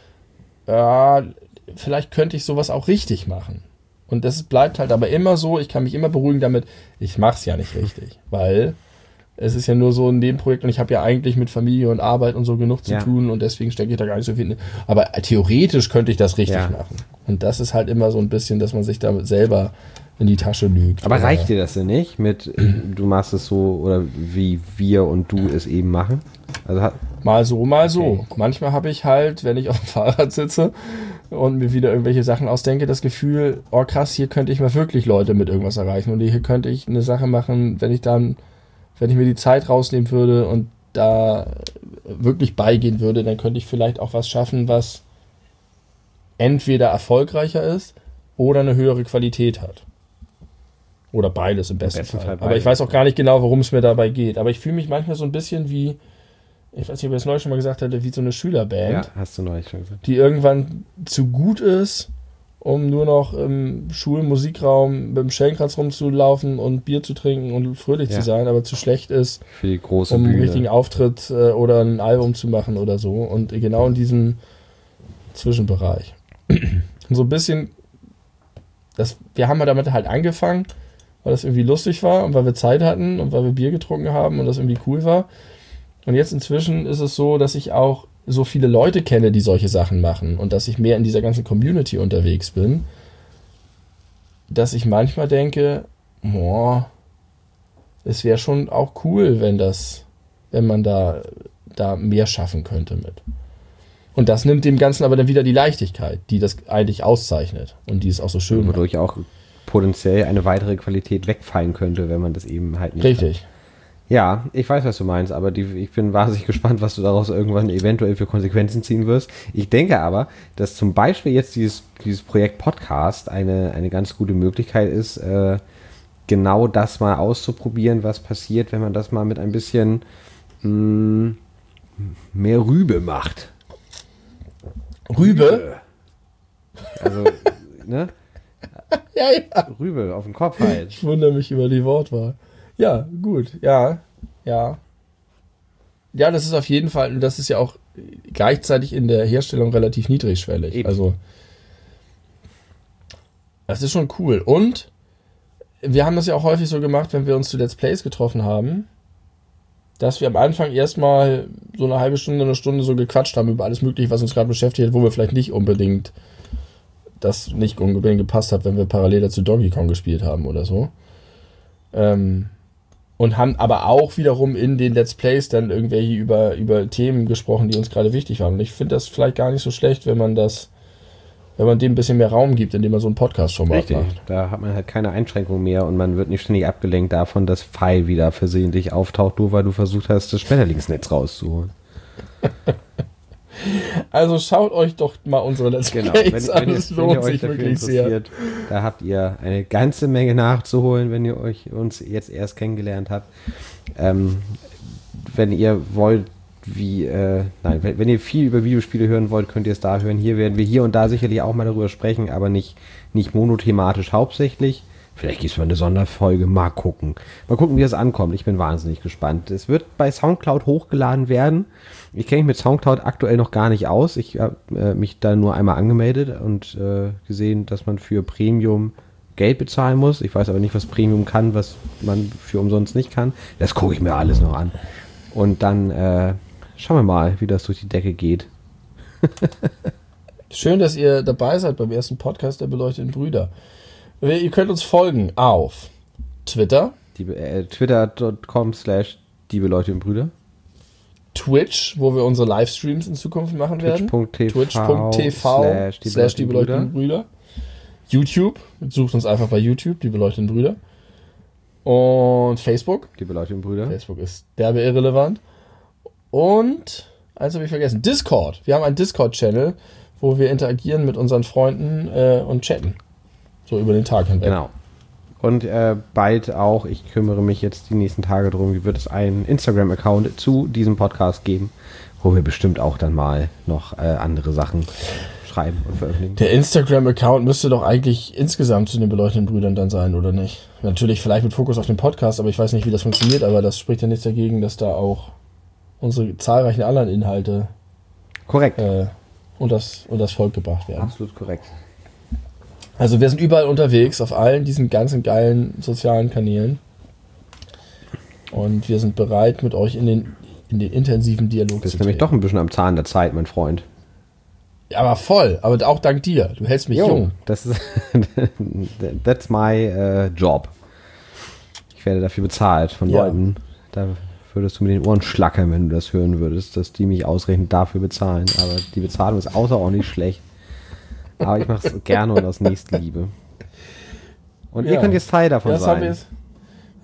Speaker 2: ja, vielleicht könnte ich sowas auch richtig machen. Und das bleibt halt aber immer so, ich kann mich immer beruhigen damit, ich mache es ja nicht richtig. Weil es ist ja nur so ein Nebenprojekt und ich habe ja eigentlich mit Familie und Arbeit und so genug zu
Speaker 1: Ja.
Speaker 2: tun und deswegen stecke ich da gar nicht so viel in. Aber theoretisch könnte ich das richtig
Speaker 1: Ja.
Speaker 2: machen. Und das ist halt immer so ein bisschen, dass man sich damit selber in die Tasche lügt.
Speaker 1: Aber
Speaker 2: Oder-
Speaker 1: reicht dir das denn nicht mit, du machst es so oder wie wir und du es eben machen? Also hat,
Speaker 2: Mal so, mal so.
Speaker 1: Okay.
Speaker 2: Manchmal habe ich halt, wenn ich auf dem Fahrrad sitze und mir wieder irgendwelche Sachen ausdenke, das Gefühl, oh krass, hier könnte ich mal wirklich Leute mit irgendwas erreichen und hier könnte ich eine Sache machen, wenn ich dann, wenn ich mir die Zeit rausnehmen würde und da wirklich beigehen würde, dann könnte ich vielleicht auch was schaffen, was entweder erfolgreicher ist oder eine höhere Qualität hat. Oder beides im besten, Im besten Fall. Fall Aber ich weiß auch gar nicht genau, worum es mir dabei geht. Aber ich fühle mich manchmal so ein bisschen wie, ich weiß nicht, ob ich das neulich schon mal gesagt hatte, wie so eine Schülerband.
Speaker 1: Ja, hast du neulich schon gesagt.
Speaker 2: Die irgendwann zu gut ist, um nur noch im Schulmusikraum mit dem Schellenkranz rumzulaufen und Bier zu trinken und fröhlich ja. zu sein, aber zu schlecht ist,
Speaker 1: für die große
Speaker 2: um
Speaker 1: Bühne.
Speaker 2: einen richtigen Auftritt äh, oder ein Album zu machen oder so. Und genau in diesem Zwischenbereich. Und so ein bisschen, das, wir haben damit halt angefangen, weil das irgendwie lustig war und weil wir Zeit hatten und weil wir Bier getrunken haben und das irgendwie cool war. Und jetzt inzwischen ist es so, dass ich auch so viele Leute kenne, die solche Sachen machen und dass ich mehr in dieser ganzen Community unterwegs bin, dass ich manchmal denke, boah, es wäre schon auch cool, wenn das, wenn man da, da mehr schaffen könnte mit. Und das nimmt dem Ganzen aber dann wieder die Leichtigkeit, die das eigentlich auszeichnet und die es auch so schön macht.
Speaker 1: Wodurch auch potenziell eine weitere Qualität wegfallen könnte, wenn man das eben halt nicht
Speaker 2: Richtig.
Speaker 1: Hat. Ja, ich weiß, was du meinst, aber die, ich bin wahnsinnig gespannt, was du daraus irgendwann eventuell für Konsequenzen ziehen wirst. Ich denke aber, dass zum Beispiel jetzt dieses, dieses Projekt Podcast eine, eine ganz gute Möglichkeit ist, äh, genau das mal auszuprobieren, was passiert, wenn man das mal mit ein bisschen mh, mehr Rübe macht.
Speaker 2: Rübe?
Speaker 1: Also, ne?
Speaker 2: Ja, ja.
Speaker 1: Rübe auf den Kopf halt.
Speaker 2: Ich wundere mich über die Wortwahl. Ja, gut. Ja, ja. Ja, das ist auf jeden Fall, und das ist ja auch gleichzeitig in der Herstellung relativ niedrigschwellig. Eben. Also, das ist schon cool. Und wir haben das ja auch häufig so gemacht, wenn wir uns zu Let's Plays getroffen haben, dass wir am Anfang erstmal so eine halbe Stunde, eine Stunde so gequatscht haben über alles Mögliche, was uns gerade beschäftigt hat, wo wir vielleicht nicht unbedingt, das nicht unbedingt gepasst hat, wenn wir parallel dazu Donkey Kong gespielt haben oder so. Ähm, und haben aber auch wiederum in den Let's Plays dann irgendwelche über, über Themen gesprochen, die uns gerade wichtig waren. Und ich finde das vielleicht gar nicht so schlecht, wenn man das, wenn man dem ein bisschen mehr Raum gibt, indem man so einen Podcast-Format macht.
Speaker 1: Da hat man halt keine Einschränkung mehr und man wird nicht ständig abgelenkt davon, dass Pfeil wieder versehentlich auftaucht, nur weil du versucht hast, das Schmetterlingsnetz rauszuholen.
Speaker 2: Also schaut euch doch mal unsere Let's Plays
Speaker 1: genau, wenn,
Speaker 2: an,
Speaker 1: wenn
Speaker 2: es
Speaker 1: ihr,
Speaker 2: lohnt
Speaker 1: wenn ihr euch
Speaker 2: sich
Speaker 1: dafür
Speaker 2: wirklich sehr.
Speaker 1: Da habt ihr eine ganze Menge nachzuholen, wenn ihr euch uns jetzt erst kennengelernt habt. Ähm, wenn ihr wollt, wie, äh, nein, wenn, wenn ihr viel über Videospiele hören wollt, könnt ihr es da hören. Hier werden wir hier und da sicherlich auch mal darüber sprechen, aber nicht, nicht monothematisch hauptsächlich. Vielleicht gibt es mal eine Sonderfolge, mal gucken. Mal gucken, wie es ankommt. Ich bin wahnsinnig gespannt. Es wird bei Soundcloud hochgeladen werden. Ich kenne mich mit Soundcloud aktuell noch gar nicht aus. Ich habe äh, mich da nur einmal angemeldet und äh, gesehen, dass man für Premium Geld bezahlen muss. Ich weiß aber nicht, was Premium kann, was man für umsonst nicht kann. Das gucke ich mir alles noch an. Und dann äh, schauen wir mal, wie das durch die Decke geht.
Speaker 2: Schön, dass ihr dabei seid beim ersten Podcast der beleuchteten Brüder. Ihr könnt uns folgen auf Twitter.
Speaker 1: Die, äh, Twitter Punkt com slash die beleuchteten Brüder.
Speaker 2: Twitch, wo wir unsere Livestreams in Zukunft machen werden.
Speaker 1: Twitch Punkt t v
Speaker 2: slash die, slash die beleuchteten Brüder. YouTube, sucht uns einfach bei YouTube, die beleuchteten Brüder. Und Facebook.
Speaker 1: Die beleuchteten Brüder.
Speaker 2: Facebook ist derbe irrelevant. Und, eins habe ich vergessen, Discord. Wir haben einen Discord-Channel, wo wir interagieren mit unseren Freunden äh, und chatten. So über den Tag hinweg.
Speaker 1: Genau. Und äh, bald auch, ich kümmere mich jetzt die nächsten Tage drum, wie wird es einen Instagram-Account zu diesem Podcast geben, wo wir bestimmt auch dann mal noch äh, andere Sachen schreiben und veröffentlichen.
Speaker 2: Der Instagram-Account müsste doch eigentlich insgesamt zu den beleuchteten Brüdern dann sein, oder nicht? Natürlich vielleicht mit Fokus auf den Podcast, aber ich weiß nicht, wie das funktioniert, aber das spricht ja nichts dagegen, dass da auch unsere zahlreichen anderen Inhalte
Speaker 1: korrekt
Speaker 2: äh, und, das, und das Volk gebracht werden.
Speaker 1: Absolut korrekt.
Speaker 2: Also wir sind überall unterwegs, auf allen diesen ganzen geilen sozialen Kanälen. Und wir sind bereit, mit euch in den, in den intensiven Dialog zu treten.
Speaker 1: Du bist nämlich doch ein bisschen am Zahn der Zeit, mein Freund.
Speaker 2: Ja, aber voll. Aber auch dank dir. Du hältst mich
Speaker 1: jo,
Speaker 2: jung.
Speaker 1: Das ist that's my uh, job. Ich werde dafür bezahlt von
Speaker 2: ja.
Speaker 1: Leuten. Da würdest du mit den Ohren schlackern, wenn du das hören würdest, dass die mich ausreichend dafür bezahlen. Aber die Bezahlung ist außerordentlich schlecht. Aber ich mache es gerne und aus Nächstenliebe. Und ja. ihr könnt jetzt Teil davon
Speaker 2: das
Speaker 1: sein.
Speaker 2: Haben wir jetzt,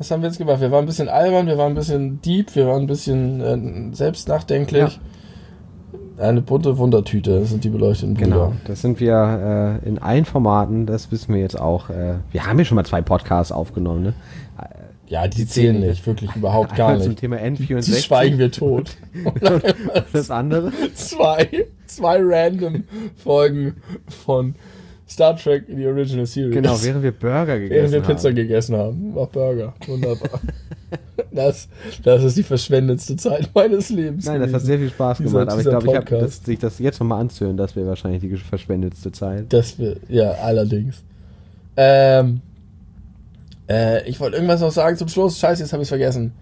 Speaker 2: Was haben wir jetzt gemacht? Wir waren ein bisschen albern, wir waren ein bisschen deep, wir waren ein bisschen äh, selbstnachdenklich. Ja. Eine bunte Wundertüte, das sind die beleuchteten Brüder.
Speaker 1: Genau, das sind wir äh, in allen Formaten, das wissen wir jetzt auch. Äh, wir haben ja schon mal zwei Podcasts aufgenommen, ne?
Speaker 2: Ja, die, die zählen nicht, nicht, wirklich überhaupt gar nicht.
Speaker 1: Zum Thema N vierundsechzig.
Speaker 2: Die schweigen wir tot.
Speaker 1: Und das andere?
Speaker 2: Zwei, zwei random Folgen von Star Trek in die Original Series.
Speaker 1: Genau, während wir Burger gegessen haben.
Speaker 2: Während wir Pizza haben. gegessen haben. Auch Burger. Wunderbar. das, das ist die verschwendetste Zeit meines Lebens.
Speaker 1: Nein, das hat sehr viel Spaß dieser, gemacht. Aber ich glaube, ich habe das, sich das jetzt nochmal anzuhören, das wäre wahrscheinlich die verschwendetste Zeit.
Speaker 2: Das wär, ja, allerdings. Ähm, äh, ich wollte irgendwas noch sagen zum Schluss. Scheiße, jetzt habe ich es vergessen.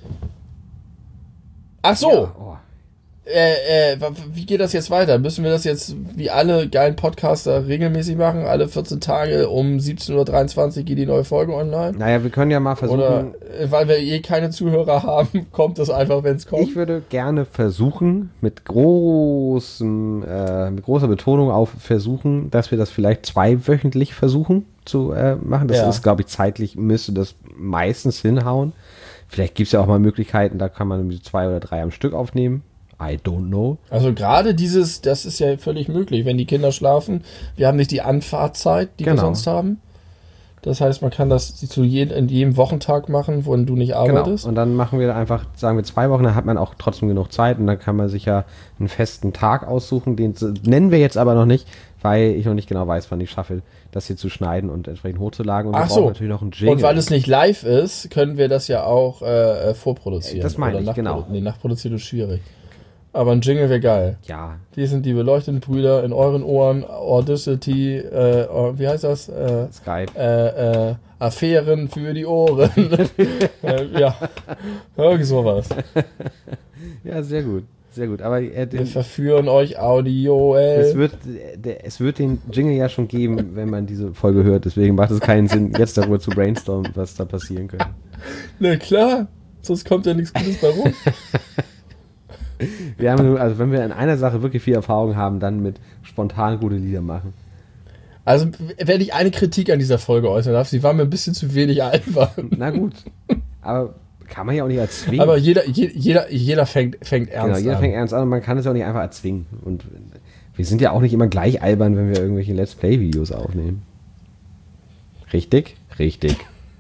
Speaker 2: Ach so. Ja, oh. Äh, äh, wie geht das jetzt weiter? Müssen wir das jetzt wie alle geilen Podcaster regelmäßig machen? Alle vierzehn Tage um siebzehn Uhr dreiundzwanzig geht die neue Folge online?
Speaker 1: Naja, wir können ja mal versuchen...
Speaker 2: Oder, weil wir eh keine Zuhörer haben, kommt das einfach, wenn es kommt?
Speaker 1: Ich würde gerne versuchen, mit großem, äh, mit großer Betonung auf versuchen, dass wir das vielleicht zweiwöchentlich versuchen zu äh, machen. Das ja. ist, glaube ich, zeitlich müsste das meistens hinhauen. Vielleicht gibt es ja auch mal Möglichkeiten, da kann man zwei oder drei am Stück aufnehmen. I don't know.
Speaker 2: Also gerade dieses, das ist ja völlig möglich, wenn die Kinder schlafen. Wir haben nicht die Anfahrtzeit, die genau. wir sonst haben. Das heißt, man kann das zu jedem, in jedem Wochentag machen, wo du nicht arbeitest.
Speaker 1: Genau. Und dann machen wir einfach, sagen wir zwei Wochen, dann hat man auch trotzdem genug Zeit und dann kann man sich ja einen festen Tag aussuchen. Den nennen wir jetzt aber noch nicht, weil ich noch nicht genau weiß, wann ich schaffe, das hier zu schneiden und entsprechend hochzuladen. Und
Speaker 2: Ach
Speaker 1: wir
Speaker 2: so.
Speaker 1: brauchen natürlich noch einen Jingle.
Speaker 2: Und weil es nicht live ist, können wir das ja auch äh, vorproduzieren.
Speaker 1: Das meine ich, genau.
Speaker 2: Nee, nachproduzieren ist schwierig. Aber ein Jingle wäre geil.
Speaker 1: Ja.
Speaker 2: Wir sind die beleuchteten Brüder in euren Ohren, Audacity, äh, wie heißt das? Äh,
Speaker 1: Skype.
Speaker 2: Äh, äh, Affären für die Ohren. äh, ja, irgend sowas.
Speaker 1: Ja, sehr gut. Sehr gut. Aber äh,
Speaker 2: wir verführen euch Audio.
Speaker 1: Es wird, der, es wird den Jingle ja schon geben, wenn man diese Folge hört. Deswegen macht es keinen Sinn, jetzt darüber zu brainstormen, was da passieren könnte.
Speaker 2: Na klar, sonst kommt ja nichts Gutes bei rum.
Speaker 1: Wir haben nur, also wenn wir in einer Sache wirklich viel Erfahrung haben, dann mit spontan gute Lieder machen.
Speaker 2: Also, wenn ich eine Kritik an dieser Folge äußern darf, sie war mir ein bisschen zu wenig albern.
Speaker 1: Na gut, aber kann man ja auch nicht erzwingen.
Speaker 2: Aber jeder, jeder, jeder fängt, fängt ernst an.
Speaker 1: Genau, jeder
Speaker 2: an.
Speaker 1: fängt ernst an und man kann es auch nicht einfach erzwingen. Und wir sind ja auch nicht immer gleich albern, wenn wir irgendwelche Let's Play-Videos aufnehmen. Richtig? Richtig.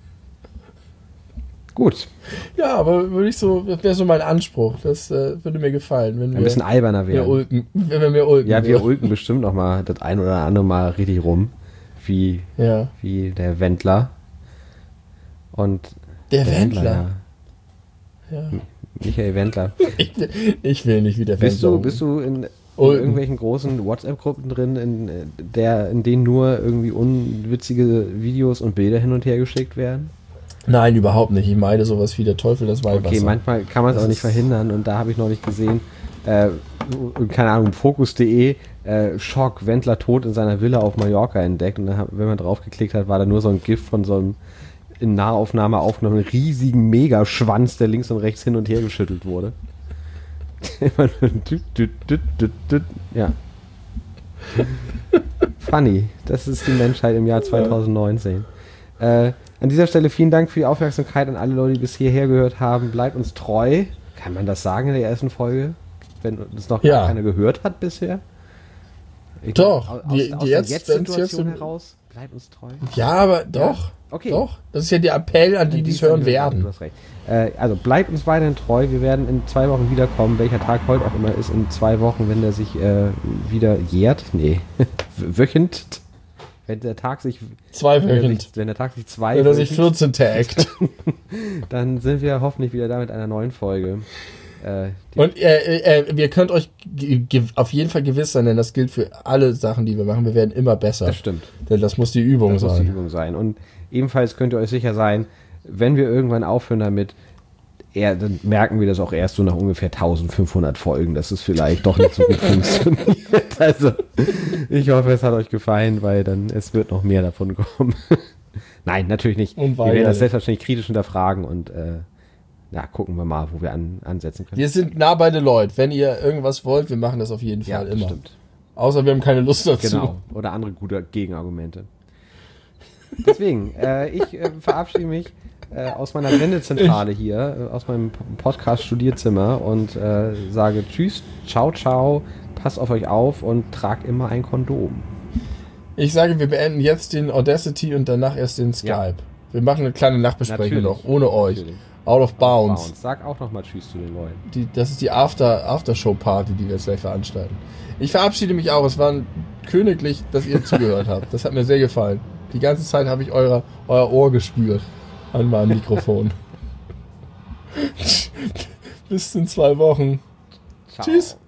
Speaker 1: Gut.
Speaker 2: Ja, aber würde ich so, das wäre so mein Anspruch. Das äh, würde mir gefallen, wenn wir
Speaker 1: ein bisschen alberner werden.
Speaker 2: Wir ulken, wenn wir mehr ulken.
Speaker 1: Ja, wir würden. ulken bestimmt noch mal das ein oder andere Mal richtig rum, wie,
Speaker 2: ja.
Speaker 1: wie der Wendler. Und
Speaker 2: der, der Wendler. Wendler ja.
Speaker 1: ja. Michael Wendler.
Speaker 2: Ich, ich will nicht wie der
Speaker 1: bist
Speaker 2: Wendler.
Speaker 1: Du, bist du in, in irgendwelchen großen WhatsApp-Gruppen drin, in, der, in denen nur irgendwie unwitzige Videos und Bilder hin und her geschickt werden?
Speaker 2: Nein, überhaupt nicht. Ich meide sowas wie der Teufel das Weihwasser.
Speaker 1: Okay, manchmal kann man es auch nicht verhindern und da habe ich noch nicht gesehen, äh, keine Ahnung, Fokus punkt de, äh, Schock, Wendler tot in seiner Villa auf Mallorca entdeckt und dann, wenn man drauf geklickt hat, war da nur so ein GIF von so einem in Nahaufnahme aufgenommenen riesigen Megaschwanz, der links und rechts hin und her geschüttelt wurde. Ja. Funny. Das ist die Menschheit im Jahr zwanzig neunzehn. Äh, An dieser Stelle vielen Dank für die Aufmerksamkeit an alle Leute, die bis hierher gehört haben. Bleibt uns treu. Kann man das sagen in der ersten Folge? Wenn das noch
Speaker 2: ja.
Speaker 1: keiner gehört hat bisher?
Speaker 2: Ich Doch.
Speaker 1: Aus,
Speaker 2: die,
Speaker 1: aus
Speaker 2: die
Speaker 1: der
Speaker 2: jetzt,
Speaker 1: Jetzt-Situation
Speaker 2: jetzt
Speaker 1: heraus. Bleibt uns treu.
Speaker 2: Ja, aber doch.
Speaker 1: Ja? Okay.
Speaker 2: Doch. Das ist ja der Appell an die, die es hören werden.
Speaker 1: Du hast recht. Äh, also bleibt uns weiterhin treu. Wir werden in zwei Wochen wiederkommen. Welcher Tag heute auch immer ist. In zwei Wochen, wenn der sich äh, wieder jährt. Nee. Wöchend. Wenn der Tag sich
Speaker 2: zwei
Speaker 1: wenn, er sich, wenn der Tag sich zwei
Speaker 2: wenn er sich vierzehn taggt,
Speaker 1: dann sind wir hoffentlich wieder da mit einer neuen Folge.
Speaker 2: Äh, Und äh, äh, ihr könnt euch ge- ge- auf jeden Fall gewiss sein, denn das gilt für alle Sachen, die wir machen. Wir werden immer besser.
Speaker 1: Das stimmt.
Speaker 2: Denn das muss die Übung
Speaker 1: das
Speaker 2: sein.
Speaker 1: Das muss die Übung sein. Und ebenfalls könnt ihr euch sicher sein, wenn wir irgendwann aufhören damit, eher, dann merken wir das auch erst so nach ungefähr eintausendfünfhundert Folgen, dass es vielleicht doch nicht so gut funktioniert. Also, ich hoffe, es hat euch gefallen, weil dann es wird noch mehr davon kommen. Nein, natürlich nicht. Wir werden das selbstverständlich kritisch hinterfragen und äh, ja, gucken wir mal, wo wir an, ansetzen können.
Speaker 2: Wir sind nah bei den Leuten. Wenn ihr irgendwas wollt, wir machen das auf jeden Fall ja, immer.
Speaker 1: Stimmt.
Speaker 2: Außer wir haben keine Lust dazu.
Speaker 1: Genau. Oder andere gute Gegenargumente. Deswegen, äh, ich äh, verabschiede mich äh, aus meiner Sendezentrale hier, äh, aus meinem Podcast-Studierzimmer und äh, sage Tschüss, ciao, ciao, passt auf euch auf und tragt immer ein Kondom.
Speaker 2: Ich sage, wir beenden jetzt den Audacity und danach erst den Skype. Ja. Wir machen eine kleine Nachbesprechung noch, ohne euch. Natürlich. Out of bounds. bounds.
Speaker 1: Sag auch nochmal Tschüss zu den Leuten.
Speaker 2: Die, das ist die After, Aftershow-Party, die wir jetzt gleich veranstalten. Ich verabschiede mich auch. Es war königlich, dass ihr zugehört habt. Das hat mir sehr gefallen. Die ganze Zeit habe ich eure, euer Ohr gespürt an meinem Mikrofon. Bis in zwei Wochen. Ciao. Tschüss.